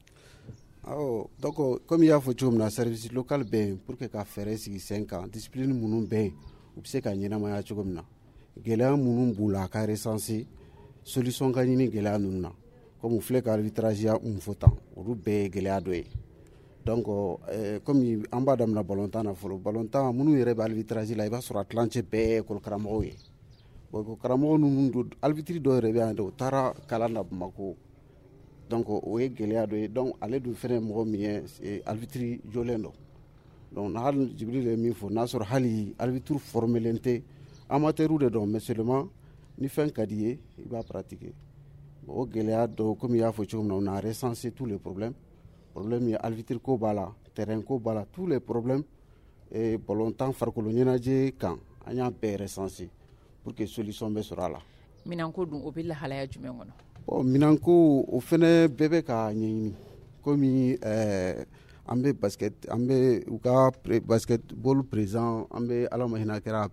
Donc comme i y'a fɔ cogo min na service local bɛ yen pour que ka fɛɛrɛ sigi sen kan discipline minnu bɛ yen u bɛ se ka ɲɛnamaya cogo min na. Gɛlɛya minnu b'u la a ka recenser solution ka ɲini gɛlɛya ninnu na. Comme u filɛ ka arbitrage mun fɔ tan olu bɛɛ ye gɛlɛya dɔ ye. Donc comme an b'a daminɛ ballontan na fɔlɔ ballontan minnu yɛrɛ bɛ arbitrage la i b'a sɔrɔ a tilancɛ bɛɛ ye école karamɔgɔw ye. Bon karamɔgɔ ninnu don arbitre dɔw yɛrɛ bɛ yan u taara kalan na Bamako. Donc o ye gɛlɛya dɔ ye. Donc ale dun fɛnɛ mɔgɔ min ye arbitre jɔlen dɔ. Donc n'a hali Jibril ye min fɔ n'a sɔrɔ hali arbitre formelen tɛ amateur de don mais seulement ni fɛn ka di ye i b'a pratiquer. Bon o gɛlɛya dɔ comme i y'a fɔ cogo min na on a recensé tous les problèmes. Problème ye arbitre ko b'a la terrain ko b'a la tous les problèmes et ballontan farikolo ɲɛnajɛ kan an y'a bɛɛ recensé pour que solution bɛ sɔrɔ a la. Minanko dun o bɛ lahalaya jumɛn kɔnɔ? Bon minanko o fɛnɛ bɛɛ bɛ ka ɲɛɲini komi an bɛ basket an bɛ u ka basketball président an bɛ ala ma hinɛ kɛra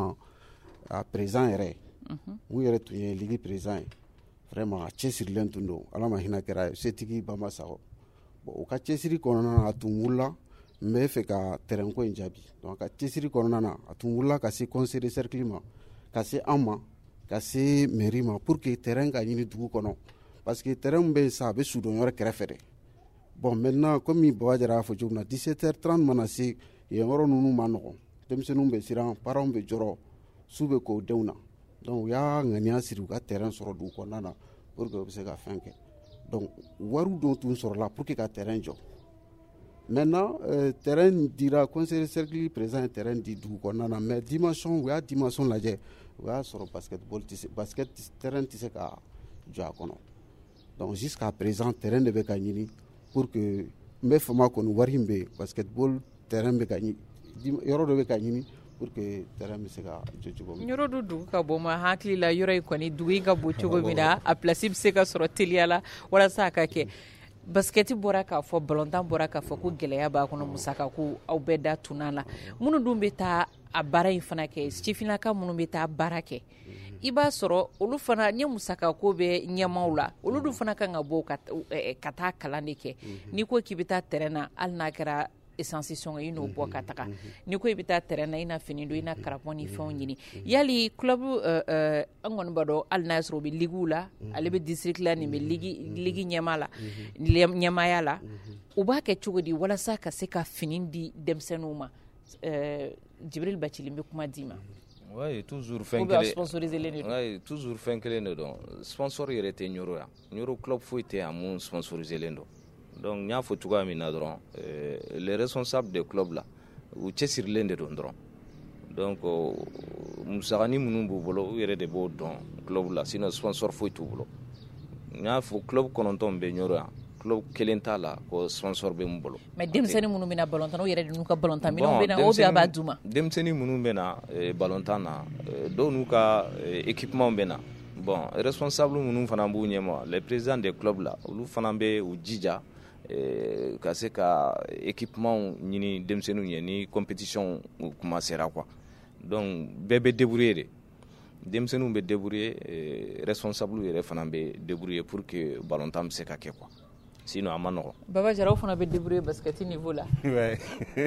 a président yɛrɛ mun yɛrɛ tun ye ligue président ye vraiment a cɛsirilen tun don ala ma hinɛ kɛra setigi Bamba Sakɔ. Bon o ka cɛsiri kɔnɔna na a tun wulila n bɛ fɛ ka terrain ko in jaabi donc a ka cɛsiri kɔnɔna na a tun wulila ka se conseil de cercle ma ka se an ma ka se mairie ma pour que terrain ka ɲini dugu kɔnɔ parce que terrain bɛ yen sa a bɛ sudon yɔrɔ kɛrɛfɛ de. Bon maintenant comme Baba Jara y'a fɔ cogo min na 17h30 mana se yen yɔrɔ ninnu ma nɔgɔn denmisɛnninw bɛ siran parents bɛ jɔrɔ su bɛ k'o denw na donc u y'a ŋaniya siri u ka terrain sɔrɔ dugu kɔnɔna na pour que u bɛ se ka fɛn kɛ. Donc wariw dɔw tun sɔrɔla pour que ka terrain jɔ. Maintenant terrain dira conseil de cercle président ye terrain di dugu kɔnɔna na mais dimension u y'a dimension lajɛ u y'a sɔrɔ basket terrain tɛ se ka jɔ a kɔnɔ. Donc jusqu'à présent terrain de bɛ ka ɲini pour que n bɛ fama kɔni wari in bɛ yen basketball terrain bɛ ka ɲini yɔrɔ dɔ bɛ ka ɲini pour que terrain bɛ se ka jɔ cogo min. Yɔrɔ do dugu ka bɔ ma hakili la yɔrɔ in kɔni dugu in ka bɔ cogo min na a place bɛ se ka sɔrɔ teliya la walasa a ka kɛ. Basket bɔra k'a fɔ ballontan bɔra k'a fɔ ko gɛlɛya b'a kɔnɔ musaka ko aw bɛɛ da tunna la minnu dun bɛ taa a baara in fana kɛ sifinnaka minnu bɛ taa baara kɛ i b'a sɔrɔ olu fana ni musaka ko bɛ ɲɛmaaw la olu dun fana kan ka bɔ ka taa kalan de kɛ n'i ko k'i bɛ taa terrain na hali n'a kɛra essence sɔngɔ i n'o bɔ ka taga n'i ko i bɛ taa terrain na i na fini don i na karapɔn ni fɛnw ɲini yali club an kɔni b'a dɔn hali n'a sɔrɔ o bɛ ligue la ale bɛ district la nin bɛ ligue ɲɛmaa la ɲɛmaaya la u b'a kɛ cogo di walasa ka se ka fini di denmisɛnninw ma Jibril Bacili n bɛ kuma d'i ma. Ouais, toujours fɛn kelen de don sponsor yɛrɛ tɛ ɲoro yan ɲoro club foyi tɛ yan mun sponsoriselen don. Donc n y'a fɔ cogoya min na dɔrɔn les responsables des clubs la u cɛsirilen de don dɔrɔn donc musagani minnu b'u bolo u yɛrɛ de b'o dɔn club la sinon sponsor foyi t'u bolo n y'a fɔ club 9 bɛ ɲoro yan club kelen t'a la ko sponsor bɛ mun bolo. Mais denmisɛnnin minnu bɛna ballontan u yɛrɛ de n'u ka ballontan minɛnw bɛ na o bɛɛ b'a d'u ma. Denmisɛnnin minnu bɛ na ballontan na dɔw n'u ka équipement bɛ na bon responsable minnu fana b'u ɲɛma les présidents des clubs la olu fana bɛ u jija ka se ka équipement ɲini denmisɛnninw ye ni compétition commencera quoi donc bɛɛ bɛ débrouiller de denmisɛnninw bɛ débrouiller responsable yɛrɛ fana bɛ débrouiller pour que ballontan bɛ se ka kɛ quoi sinon a ma nɔgɔn. Baba Jara o fana bɛ débrouiller basket niveau la. Ouais.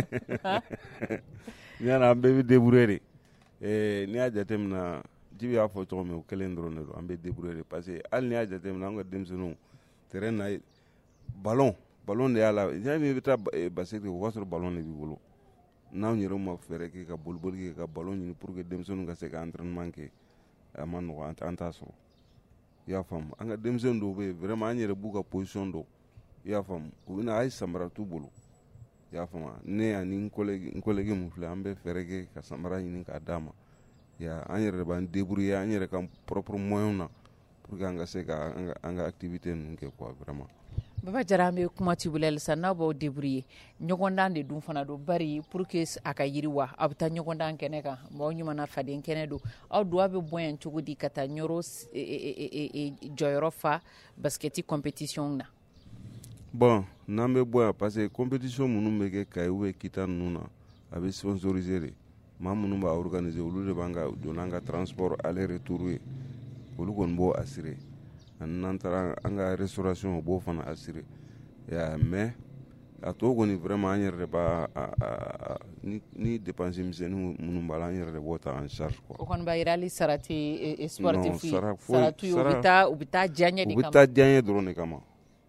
Ɲana an bɛɛ bɛ débrouiller de n'i y'a jateminɛ Jibi y'a fɔ cogo min o kelen dɔrɔn de don an bɛ débrouiller de parce que hali n'i y'a jateminɛ an ka denmisɛnninw terrain na ballon de y'a la n'i bɛ taa basket o b'a sɔrɔ ballon de b'i bolo n'anw yɛrɛ ma fɛɛrɛ kɛ ka boliboli kɛ ka ballon ɲini pour que denmisɛnninw ka se ka entraînement kɛ a ma nɔgɔn an t'a sɔrɔ i y'a faamu an ka denmisɛnnin dɔw bɛ yen vraiment an yɛrɛ b'u ka position dɔn i y'a faamu u bɛ na a ye samara t'u bolo i y'a faamu ne ani n collègue mun filɛ an bɛ fɛɛrɛ kɛ ka samara ɲini k'a d'a ma an yɛrɛ de b'an débrouiller an yɛrɛ ka propre moyen na pour que an ka se ka an ka activité ninnu kɛ quoi vraiment. Baba Jara me kuma ti bulel sanna bo débrouiller ñogondan de dum fana do bari pour que aka yiriwa abta ñogondan kene ka mo ñuma faden kene do aw do abe boyen cugudi kata ñoro joyro fa basketi compétition na bon nambe boya parce que compétition munum be ke kay we kitan nuna abe sponsoriser ma munum ba organiser olu de banga donanga transport aller retour olu kon bo assurer nantara anga restauration bo fana assuré ya mais a to goni vraiment anyere ba ni dépenser misenu munum bala anyere bo ta en charge quoi o kon ba irali sarati sportif saratu ubita janye di kama ubita janye drone kama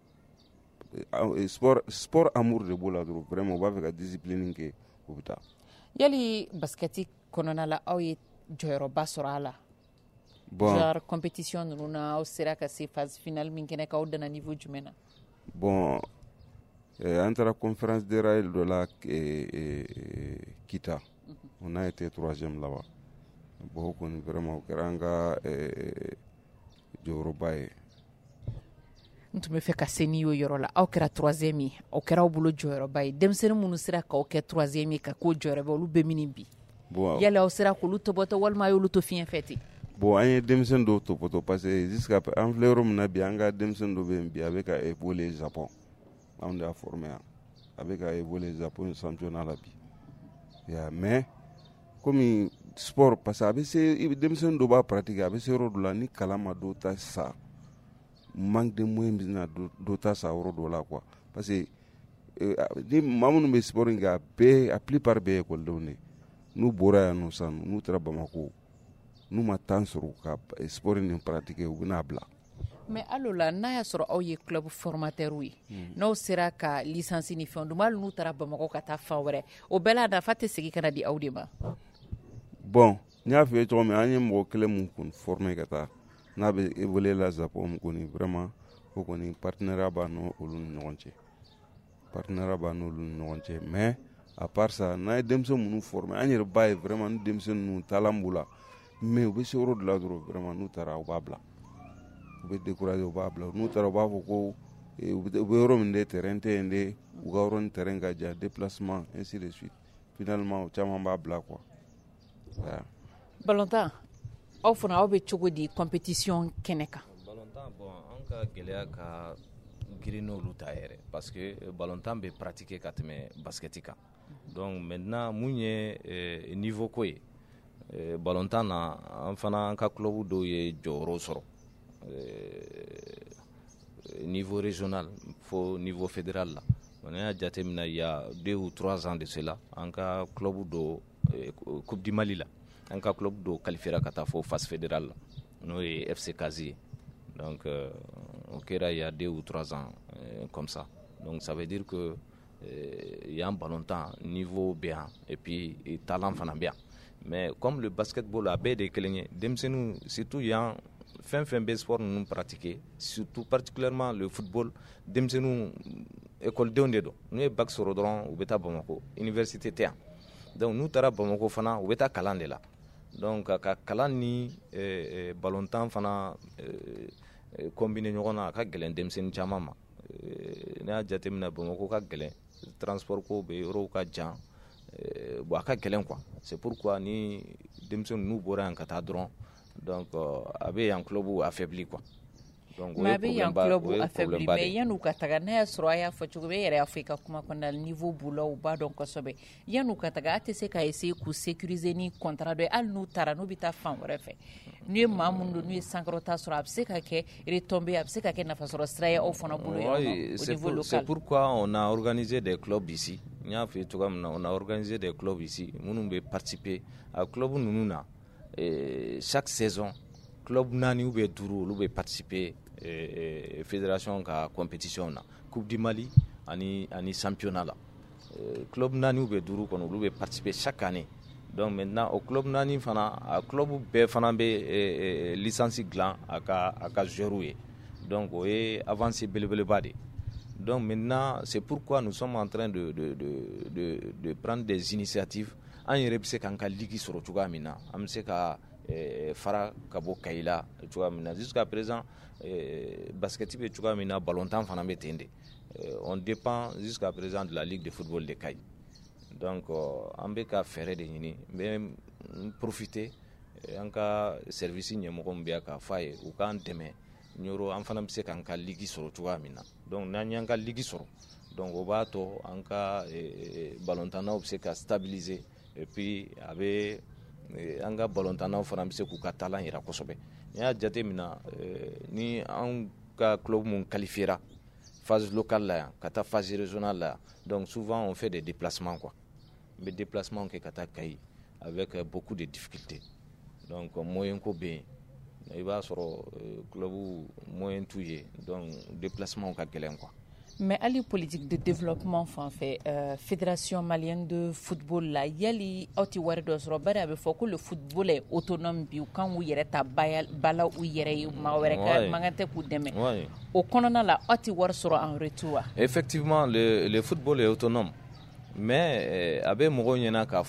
sport amour de bola dro vraiment ba feka discipline ke ubita yali basketi konona la aw joyro basorala bon genre compétition nuna au sera ka se phase finale min kene ka odana niveau jumena bon entre la conférence de Raël de la Kita on a été 3e là-bas bon on vraiment granga Jorobaye ntume fe ka seni yo yoro la aw kera 3e aw kera bulo Jorobaye demsene munu sera ka o ke 3e ka ko Jorobaye lu be minibi bon yalla aw sera ko lu to boto wal ma yo lu to fien feti bon an ye denmisɛn dɔw topoto parce que jusqu'à an filɛ yɔrɔ min na bi an ka denmisɛn dɔ bɛ yen bi a bɛ ka évoluer Japon anw de y'a formé yan a bɛ ka évoluer Japon championnat la bi ya mais komi sport parce que a bɛ se denmisɛn dɔ b'a pratiquer a bɛ se yɔrɔ dɔ la ni kalan ma dɔ ta sa manque de moyens bɛ na dɔ ta sa yɔrɔ dɔ la quoi parce que ni maa minnu bɛ sport in kɛ a plupart bɛɛ ye école de n'u bɔra yan nɔ sisan n'u taara Bamako nous ma temps sur sport ni pratiquer ou na bla mais alola na ya soro aw ye club formateur wi no sera ka licence ni fond mal nu tara Bamako ka ta fa wɛrɛ o bela da fate sigi kana di awdi ma bon nya fe to me anye mo kele mun kun former ka ta na be évoluer la Japon ko ni vraiment ko ni partenaire ba no olu ñonche partenaire ba no olu ñonche mais à part ça na demso munu former anye ba vraiment demso nu talambula mais u bɛ se yɔrɔ de la dɔrɔn vraiment n'u taara u b'a bila u bɛ décourager u b'a bila n'u taara u b'a fɔ ko u bɛ yɔrɔ min de terrain tɛ yen de u ka yɔrɔ ni terrain ka jan déplacement ainsi de suite finalement u caman b'a bila quoi. Balontan aw fana aw bɛ cogo di compétition kɛnɛ kan. Balontan bon an ka gɛlɛya ka girin n'olu ta yɛrɛ parce que balontan bɛ pratiquer ka tɛmɛ basketi kan donc maintenant mun ye niveau ko ye. Balontan na an fana an ka club dɔw ye jɔyɔrɔ sɔrɔ niveau régional fo niveau fédéral la on a jateminɛ il y a 2 ou 3 ans de cela an ka club dɔ coupe du Mali la an ka club dɔ qualifiera ka taa fo phase fédérale la n'o ye FC Kazi donc on kɛra il y a 2 ou 3 ans comme ça donc ça veut dire que il y a un balontan niveau bien et puis talent fana bien. Mais comme le basketball a bɛɛ de kelen ye denmisɛnninw surtout yan fɛn fɛn bɛ sport ninnu pratiquer surtout particulièrement le football denmisɛnninw écoledenw de don n'u ye bac sɔrɔ dɔrɔn u bɛ taa Bamako université tɛ yan donc n'u taara Bamako fana u bɛ taa kalan de la donc ka kalan ni balontan fana combiner ɲɔgɔn na a ka gɛlɛn denmisɛnnin caman ma ne y'a jateminɛ Bamako ka gɛlɛn transport ko bɛ yɔrɔw ka jan bon a ka gɛlɛn quoi c'est pourquoi ni denmisɛnninw n'u bɔra yan ka taa dɔrɔn donc a bɛ yan club affaibli quoi donc mais a bɛ yan club affaibli mais yan'u ka taga n'a y'a sɔrɔ a y'a fɔ cogo bɛ e yɛrɛ y'a fɔ i ka kuma kɔnɔna la niveau b'u la u b'a dɔn kosɛbɛ yan'u ka taga a tɛ se ka essayer k'u sécuriser ni contrat dɔ ye hali n'u taara n'u bɛ taa fan wɛrɛ fɛ n'u ye maa minnu don n'u ye sankɔrɔta sɔrɔ a bɛ se ka kɛ retombée a bɛ se ka kɛ nafasɔrɔ sira ye aw fana bolo yan au niveau local. C'est pourquoi on a organisé des clubs ici. On a organisé des clubs ici. Nous avons participé à club ninnu na chaque saison club nani ou be duru olu be participer fédération ka compétition na coupe du Mali ani championnat la club nani ou be duru kono olu be participer chaque année. Donc maintenant au club nani fana a club be fana be licence glan aka jouer donc oye avancé belebeleba de. Donc maintenant c'est pourquoi nous sommes en train de prendre des initiatives an yɛrɛ bɛ se k'an ka ligue sɔrɔ cogoya min na an bɛ se ka fara ka bɔ Kayi la cogoya min na jusqu'à présent basket bɛ cogoya min na ballon-tan fana bɛ ten de. On dépend jusqu'à présent de la Ligue de football de Kayi. Donc an bɛ ka fɛɛrɛ de ɲini n bɛ profiter an ka service ɲɛmɔgɔ min bɛ yan k'a fɔ a ye u k'an dɛmɛ Nioro an fana bɛ se k'an ka ligue sɔrɔ cogoya min na. Donc n'an y'an ka ligue sɔrɔ donc o b'a to an ka ballon-tannaw bɛ se ka stabiliser et puis a bɛ an ka ballon-tannaw fana bɛ se k'u ka talent yira kosɛbɛ. N'i y'a jate minɛ ni an ka club mun qualifiera phase locale la yan ka taa phase régionale la yan donc souvent on fait des déplacements quoi. On fait des déplacements kɛ ka taa Kayi avec beaucoup de difficultés. Donc moyen ko bɛ yen i b'a sɔrɔ club moyen t'u ye donc déplacement ka gɛlɛn quoi. Mais ali politique de développement fan fɛ fédération malienne de football la yali aw ti wari dɔ sɔrɔ bari a bɛ fɔ ko le football est autonome bi u kan k'u yɛrɛ ta bala u yɛrɛ ye maa wɛrɛ ka mankan tɛ k'u dɛmɛ o kɔnɔna la aw ti wari sɔrɔ en retour wa. Effectivement le football est autonome mais a bɛ mɔgɔw ɲɛna k'a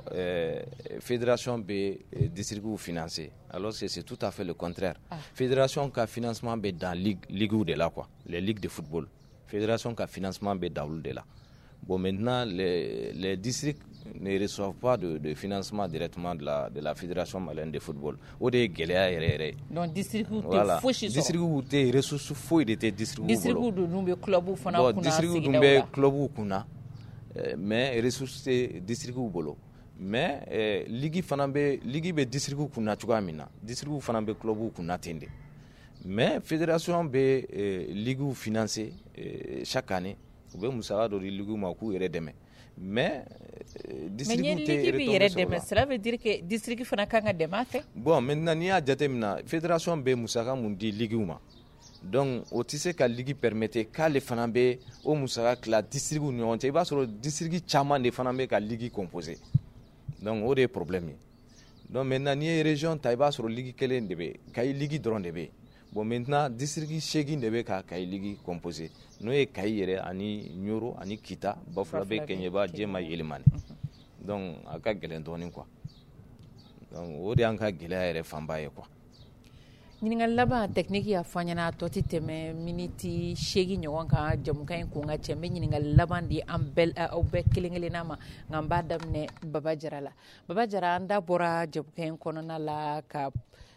fɔ fédération bɛ districts financer alors que c'est tout à fait le contraire. Fédération ka financement bɛ dans ligue de la quoi, les ligues de football. Fédération ka financement bɛ dans olu de la. Bon maintenant les districts ne reçoivent pas de financement directement de la fédération malienne de football. O de ye gɛlɛya yɛrɛ yɛrɛ. Donc district tɛ fosi sɔrɔ. District tɛ ressource foyi de tɛ district bolo. District dun bɛ club fana kunna bon district dun bɛ club kunna mais ressource tɛ district bolo. Mais ligue bɛ district kunna cogoya min na district fana bɛ club kunna ten de. Mais fédération bɛ ligue financer chaque année u bɛ musaka dɔ di ligue ma k'u yɛrɛ dɛmɛ mais district tɛ yɛrɛ dɛmɛ cela veut dire que district fana kan ka dɛmɛ a fɛ. Bon maintenant n'i y'a jate minɛ fédération bɛ musaka mun di ligue ma donc o tɛ se ka ligue permettre k'ale fana bɛ o musaka tila district ni ɲɔgɔn cɛ i b'a sɔrɔ district caman de fana bɛ ka ligue composer donc o de ye problème ye. Donc maintenant n'i ye région ta i b'a sɔrɔ ligue kelen de bɛ Kayi ligue dɔrɔn de bɛ yen. Bon maintenant district 8 de bɛ ka Kayi ligue composé n'o ye Kayi yɛrɛ ani Nioro ani Kita Bafula bɛ Kɛɲɛba Jɛma Yelemani donc a ka gɛlɛn dɔɔnin quoi donc o de y'an ka gɛlɛya yɛrɛ fanba ye quoi. Ɲininkali laban technique y'a fɔ an ɲɛna a tɔ tɛ tɛmɛ miniti 8 ɲɔgɔn kan jamukan in kun ka cɛ n bɛ ɲininkali laban di aw bɛɛ kelen kelenna ma nka n b'a daminɛ Baba Jara la. Baba Jara an da bɔra jamukan in kɔnɔna la ka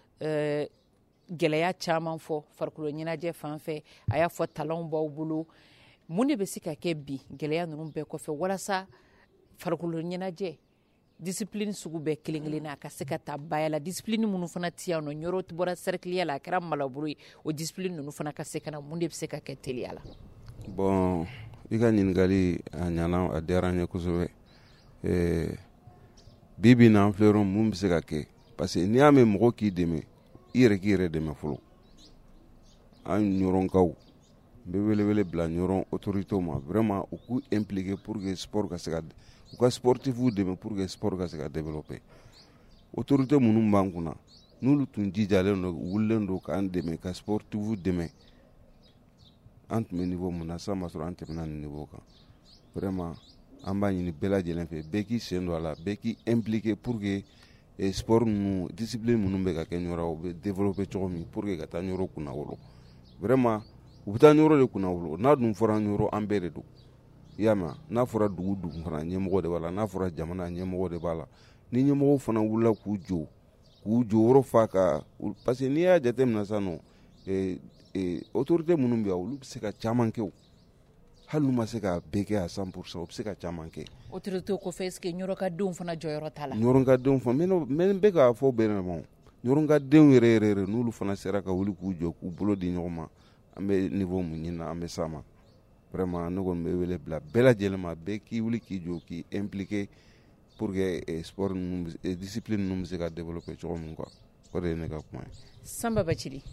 gɛlɛya caman fɔ farikolo ɲɛnajɛ fan fɛ a y'a fɔ talents b'aw bolo mun de bɛ se ka kɛ bi gɛlɛya ninnu bɛɛ kɔfɛ walasa farikolo ɲɛnajɛ discipline sugu bɛɛ kelen kelen na a ka se ka ta baya la discipline minnu fana ti yan nɔ Nioro bɔra cercle la a kɛra Malaburu ye o discipline ninnu fana ka se ka na mun de bɛ se ka kɛ teliya la. Bon i ka ɲininkali a ɲana a diyara n ye kosɛbɛ bibi na an filɛ yɔrɔ mun bɛ se ka kɛ parce que n'i y'a mɛn mɔgɔ k'i dɛmɛ i yɛrɛ k'i yɛrɛ dɛmɛ fɔlɔ an ɲɔrɔnkaw n bɛ welewele bila ɲɔrɔn autorité ma vraiment u k'u impliquer pour que sport ka se ka u ka sportifu dɛmɛ pour que sport ka se ka développer autorité minnu b'an kunna n'olu tun jijalen don u wulilen don k'an dɛmɛ ka sportifu dɛmɛ an tun bɛ niveau mun na sisan b'a sɔrɔ an tɛmɛna nin niveau kan vraiment an b'a ɲini bɛɛ lajɛlen fɛ bɛɛ k'i sen don a la bɛɛ k'i impliquer pour que sport ninnu discipline minnu bɛ ka kɛ Nioro u bɛ développer cogo min pour que ka taa Nioro kunna wolo vraiment u bɛ taa Nioro de kunna wolo n'a dun fɔra Nioro an bɛɛ de don i y'a mɛn n'a fɔra dugu fana ɲɛmɔgɔ de b'a la n'a fɔra jamana ɲɛmɔgɔ de b'a la ni ɲɛmɔgɔw fana wulila k'u jɔyɔrɔ fa ka parce que n'i y'a jateminɛ sisan nɔ autorité minnu bɛ yan olu bɛ se ka caman kɛ o hali n'u ma se ka bɛɛ kɛ à 100% o bɛ se ka caman kɛ. autorité ko fɛ est-ce que Nioro ka denw fana jɔyɔrɔ t'a la. Nioro ka denw fana n bɛ k'a fɔ bɛɛ ɲɛna ma Nioro ka denw yɛrɛ n'olu fana sera ka wuli k'u jɔ k'u bolo di ɲɔgɔn ma an bɛ niveau mun ɲini na an bɛ s'a ma vraiment ne kɔni bɛ wele bila bɛɛ lajɛlen ma bɛɛ k'i wuli k'i jɔ k'i impliquer pour que sport ninnu discipline ninnu bɛ se ka développer cogo min quoi o de ye ne ka kuma ye. Sanba Bacili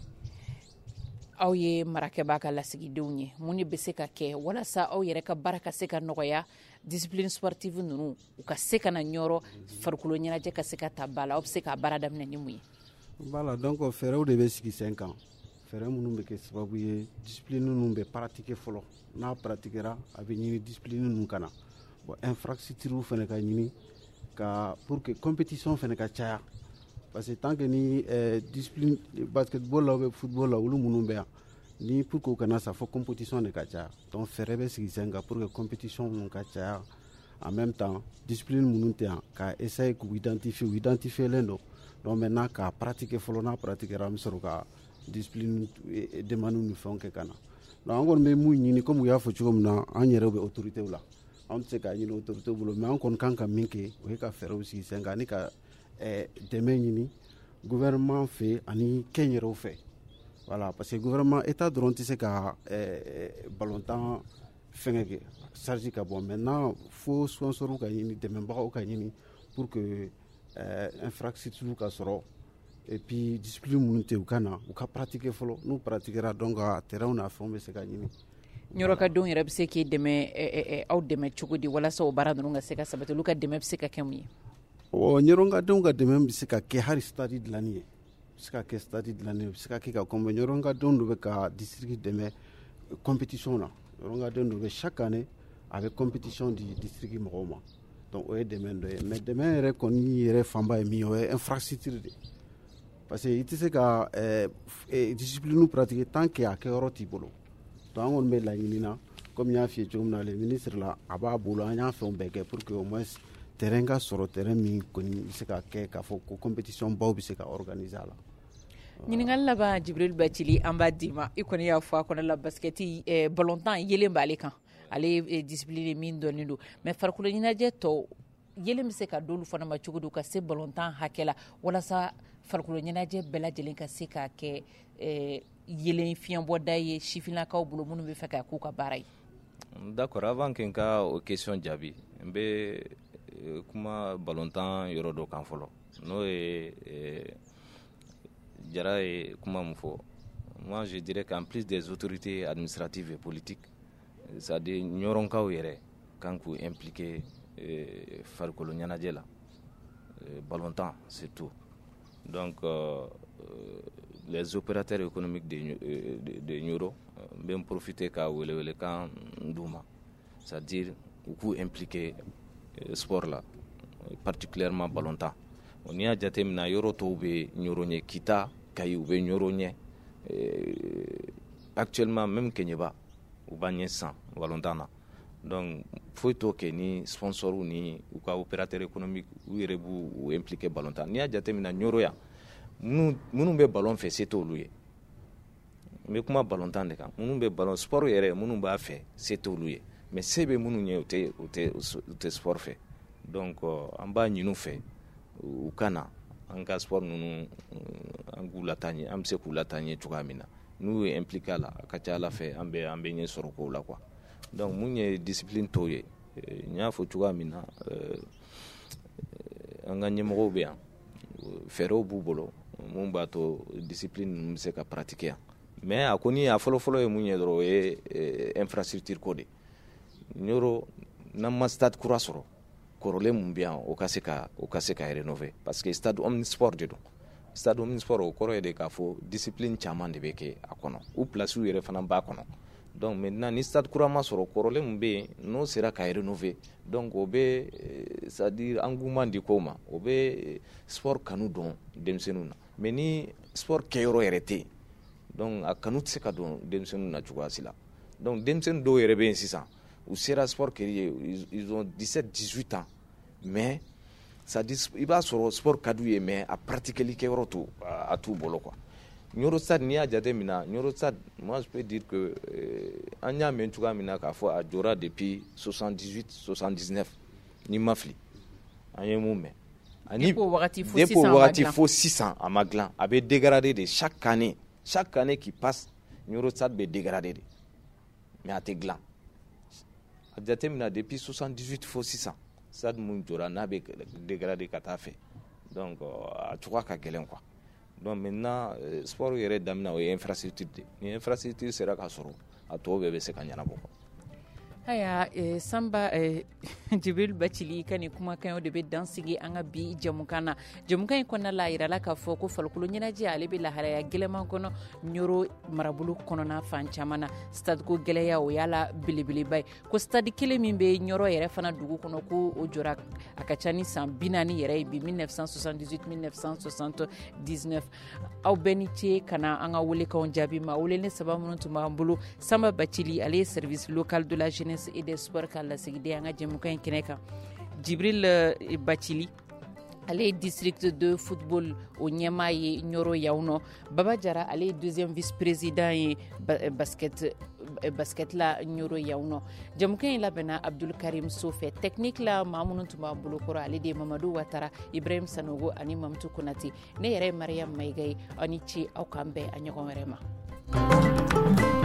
aw ye marakɛbaa ka lasigidenw ye mun de bɛ se ka kɛ walasa aw yɛrɛ ka baara ka se ka nɔgɔya discipline sportive ninnu u ka se ka na Nioro farikolo ɲɛnajɛ ka se ka ta ba la aw bɛ se ka baara daminɛ ni mun ye. Voilà donc fɛɛrɛw de bɛ sigi sen kan fɛɛrɛ minnu bɛ kɛ sababu ye discipline ninnu bɛ pratiquer fɔlɔ n'a pratiquera a bɛ ɲini discipline ninnu ka na bon infrastructure fana ka ɲini ka pour que compétition fana ka caya parce que tant que ni discipline basketball la ou football la olu munun be yan ni pour que kana sa fo compétition de ka caya donc fɛrɛ bɛ sigi sen kan pour que compétition mun ka caya en même temps discipline munun tɛ yan ka essayer k'u identifier len don donc maintenant ka pratiquer fɔlɔ n'a pratiquera an bɛ sɔrɔ ka discipline demande ni fɛnw kɛ ka na donc an kɔni bɛ mun ɲini comme u y'a fɔ cogo min na an yɛrɛ bɛ autorité la an tɛ se k'a ɲini autorité bolo mais an kɔni kan ka min kɛ o ye ka fɛɛrɛw sigi sen kan ani ka dɛmɛ ɲini gouvernement fɛ ani kɛn yɛrɛw fɛ voilà parce que gouvernement état dɔrɔn tɛ se ka balontan fɛngɛ kɛ charge ka bɔ maintenant fo sponsor ka ɲini dɛmɛbagaw ka ɲini pour que infrastructure ka sɔrɔ et puis discipline minnu tɛ u ka na u ka pratiquer fɔlɔ n'u pratiquera donc terrain n'a fɛnw bɛ se ka ɲini ɲɔrɔ ka denw yɛrɛ bɛ se k'i dɛmɛ aw dɛmɛ cogo di walasa o baara ninnu ka se ka sabati olu ka dɛmɛ bɛ se ka kɛ mun ye ɲɔrɔ ka denw ka dɛmɛ bɛ se ka kɛ hali stade dilanni ye bɛ se ka kɛ stade dilanni ye bɛ se ka kɛ ka kɔnbɛn ɲɔrɔ ka denw dɔ bɛ ka district dɛmɛ compétition na ɲɔrɔ ka denw dɔ bɛ chaque année a bɛ compétition di district mɔgɔw ma donc o ye dɛmɛ dɔ ye mais dɛmɛ yɛrɛ kɔni yɛrɛ fanba ye min ye o ye infrastructure de parce que i tɛ se ka discipline pratiquer tant que a kɛyɔrɔ t'i bolo donc an kɔni bɛ laɲini na comme n y'a f'i ye cogo min na le ministre la a b'a bolo an y'a fɛnw bɛɛ kɛ pour que au moins terrain ka sɔrɔ terrain min kɔni bɛ se ka kɛ k'a fɔ ko compétition baw bɛ se ka organiser a la ɲininkali laban Jibril Bacili an b'a d'i ma i kɔni y'a fɔ a kɔnɔ la basketi ballontan yelen b'ale kan ale discipline min dɔnnen don mais farikolo ɲɛnajɛ tɔ yelen bɛ se ka d'olu fana ma cogo di ka se ballontan hakɛ la walasa farikolo ɲɛnajɛ bɛɛ lajɛlen ka se ka kɛ yelen fiɲɛbɔda ye sifinnakaw bolo minnu bɛ fɛ ka k'u ka baara ye. D'accord, avant que n ka o question jaabi n bɛ kuma ballontan yɔrɔ dɔ kan fɔlɔ n'o ye Jara ye kuma min fɔ. Moi je dirais qu'en plus des autorités administratives et politiques, c'est-à-dire ɲɔrɔnkaw yɛrɛ kan k'u impliquer farikolo ɲɛnajɛ la ballontan surtout. Donc les opérateurs économiques de Nioro ben profiter ka wele kan nduma, c'est-à-dire u k'u impliquer sport la particulièrement ballontan. On y a jatemina yɔrɔ tɔw bɛ Nioro ɲɛ Kita Kayi u bɛ Nioro ɲɛ actuellement même Kenyeba u b'a ɲɛ san ballontan na. Donc foyi t'o kɛ ni sponsor ni u ka opérateur économique u yɛrɛ b'u impliquer ballontan. N'i y'a jatemina Nioro yan minnu bɛ ballon fɛ se t'olu ye. N bɛ kuma ballontan de kan. Minnu bɛ ballon sport yɛrɛ minnu b'a fɛ se t'olu ye, mais se bɛ minnu ɲɛ u tɛ sport fɛ. Donc an b'a ɲini u fɛ u ka na an ka sport ninnu an k'u lataa ɲɛ, an bɛ se k'u lataa ɲɛ cogoya min na. N'u ye impliqué a la a ka ca Ala fɛ an bɛ ɲɛ sɔrɔ k'o la quoi. Donc mun ye discipline tɔw ye n y'a fɔ cogoya min na an ka ɲɛmɔgɔw bɛ yan fɛɛrɛw b'u bolo mun b'a to discipline ninnu bɛ se ka pratiquer yan, mais a kɔni a fɔlɔfɔlɔ ye mun ye dɔrɔn o ye infrastructure ko de. Nioro n'an ma stade kura sɔrɔ kɔrɔlen mun bɛ yan o ka se ka rénover parce que stade omnisport de don. Stade omnisport o kɔrɔ ye de k'a fɔ discipline caman de bɛ kɛ a kɔnɔ u places yɛrɛ fana b'a kɔnɔ. Donc maintenant ni stade kura ma sɔrɔ kɔrɔlen mun bɛ yen n'o sera ka rénover donc o bɛ c'est-à-dire engouement di ko ma, o bɛ sport kanu dɔn denmisɛnninw na, mais ni sport kɛyɔrɔ yɛrɛ tɛ yen donc a kanu tɛ se ka dɔn denmisɛnninw na cogoya si la. Donc denmisɛnnin dɔw yɛrɛ bɛ yen sisan u sera sport kɛli ye ils ont 17-18 ans mais ça dit i b'a sɔrɔ sport ka d'u ye mais a pratiqueli kɛyɔrɔ t'u bolo quoi. Nioro stade n'i y'a jateminɛ Nioro stade moi je peux dire que an y'a mɛn cogoya min na k'a fɔ a jɔra depuis 78-79 ni ma fili an ye mun mɛn. Depuis o wagati fo sisan a ma dilan, a bɛ dégrader de chaque année qui passe Nioro stade bɛ dégrader de mais a tɛ dilan. A jateminɛ depuis 78 fo sisan stade mun jɔra n'a bɛ dégrader ka taa fɛ donc a cogoya ka gɛlɛn quoi. Donc maintenant sport yɛrɛ daminɛ o ye infrastructure de, ni infrastructure sera ka sɔrɔ a tɔw bɛɛ bɛ se ka ɲɛnabɔ. haya samba Jibril Bacili kani kuma kan de be dansigi anga bi jamukan kɔnɔna la yira la ka fɔ ko farikolo ɲɛnajɛ ale bɛ lahalaya gɛlɛman kɔnɔ ɲoro marabolo kɔnɔna fan caman na stade ko gɛlɛya o yala belebeleba ye ko stade kelen min bɛ ɲɔrɔ yɛrɛ fana dugu kɔnɔ ko o jɔra a ka ca ni san 40 yɛrɛ ye bi 1978 1979 aw bɛɛ ni ce kana an ka welekanw jaabi ma welelen sababu minnu tun b'an bolo Samba Bacili ale ye service local de la jeunesse et des sports ka lasigiden an ka jɛmukan in kɛnɛ kan Jibril Bacili ale ye district de football o ɲɛmaa ye ɲɔrɔ yaw nɔ Baba Jara ale ye deuxième vice président ye basket la ɲɔrɔ yaw nɔ jɛmukan in labɛnna Abdul Karim Sofɛ technique la maa minnu tun b'a bolokɔrɔ ale de ye Mamadou Watara Ibrahim Sanogo ani Mamutu Konate ne yɛrɛ ye Mariam Mayiga ye aw ni ce aw k'an bɛn a ɲɔgɔn wɛrɛ ma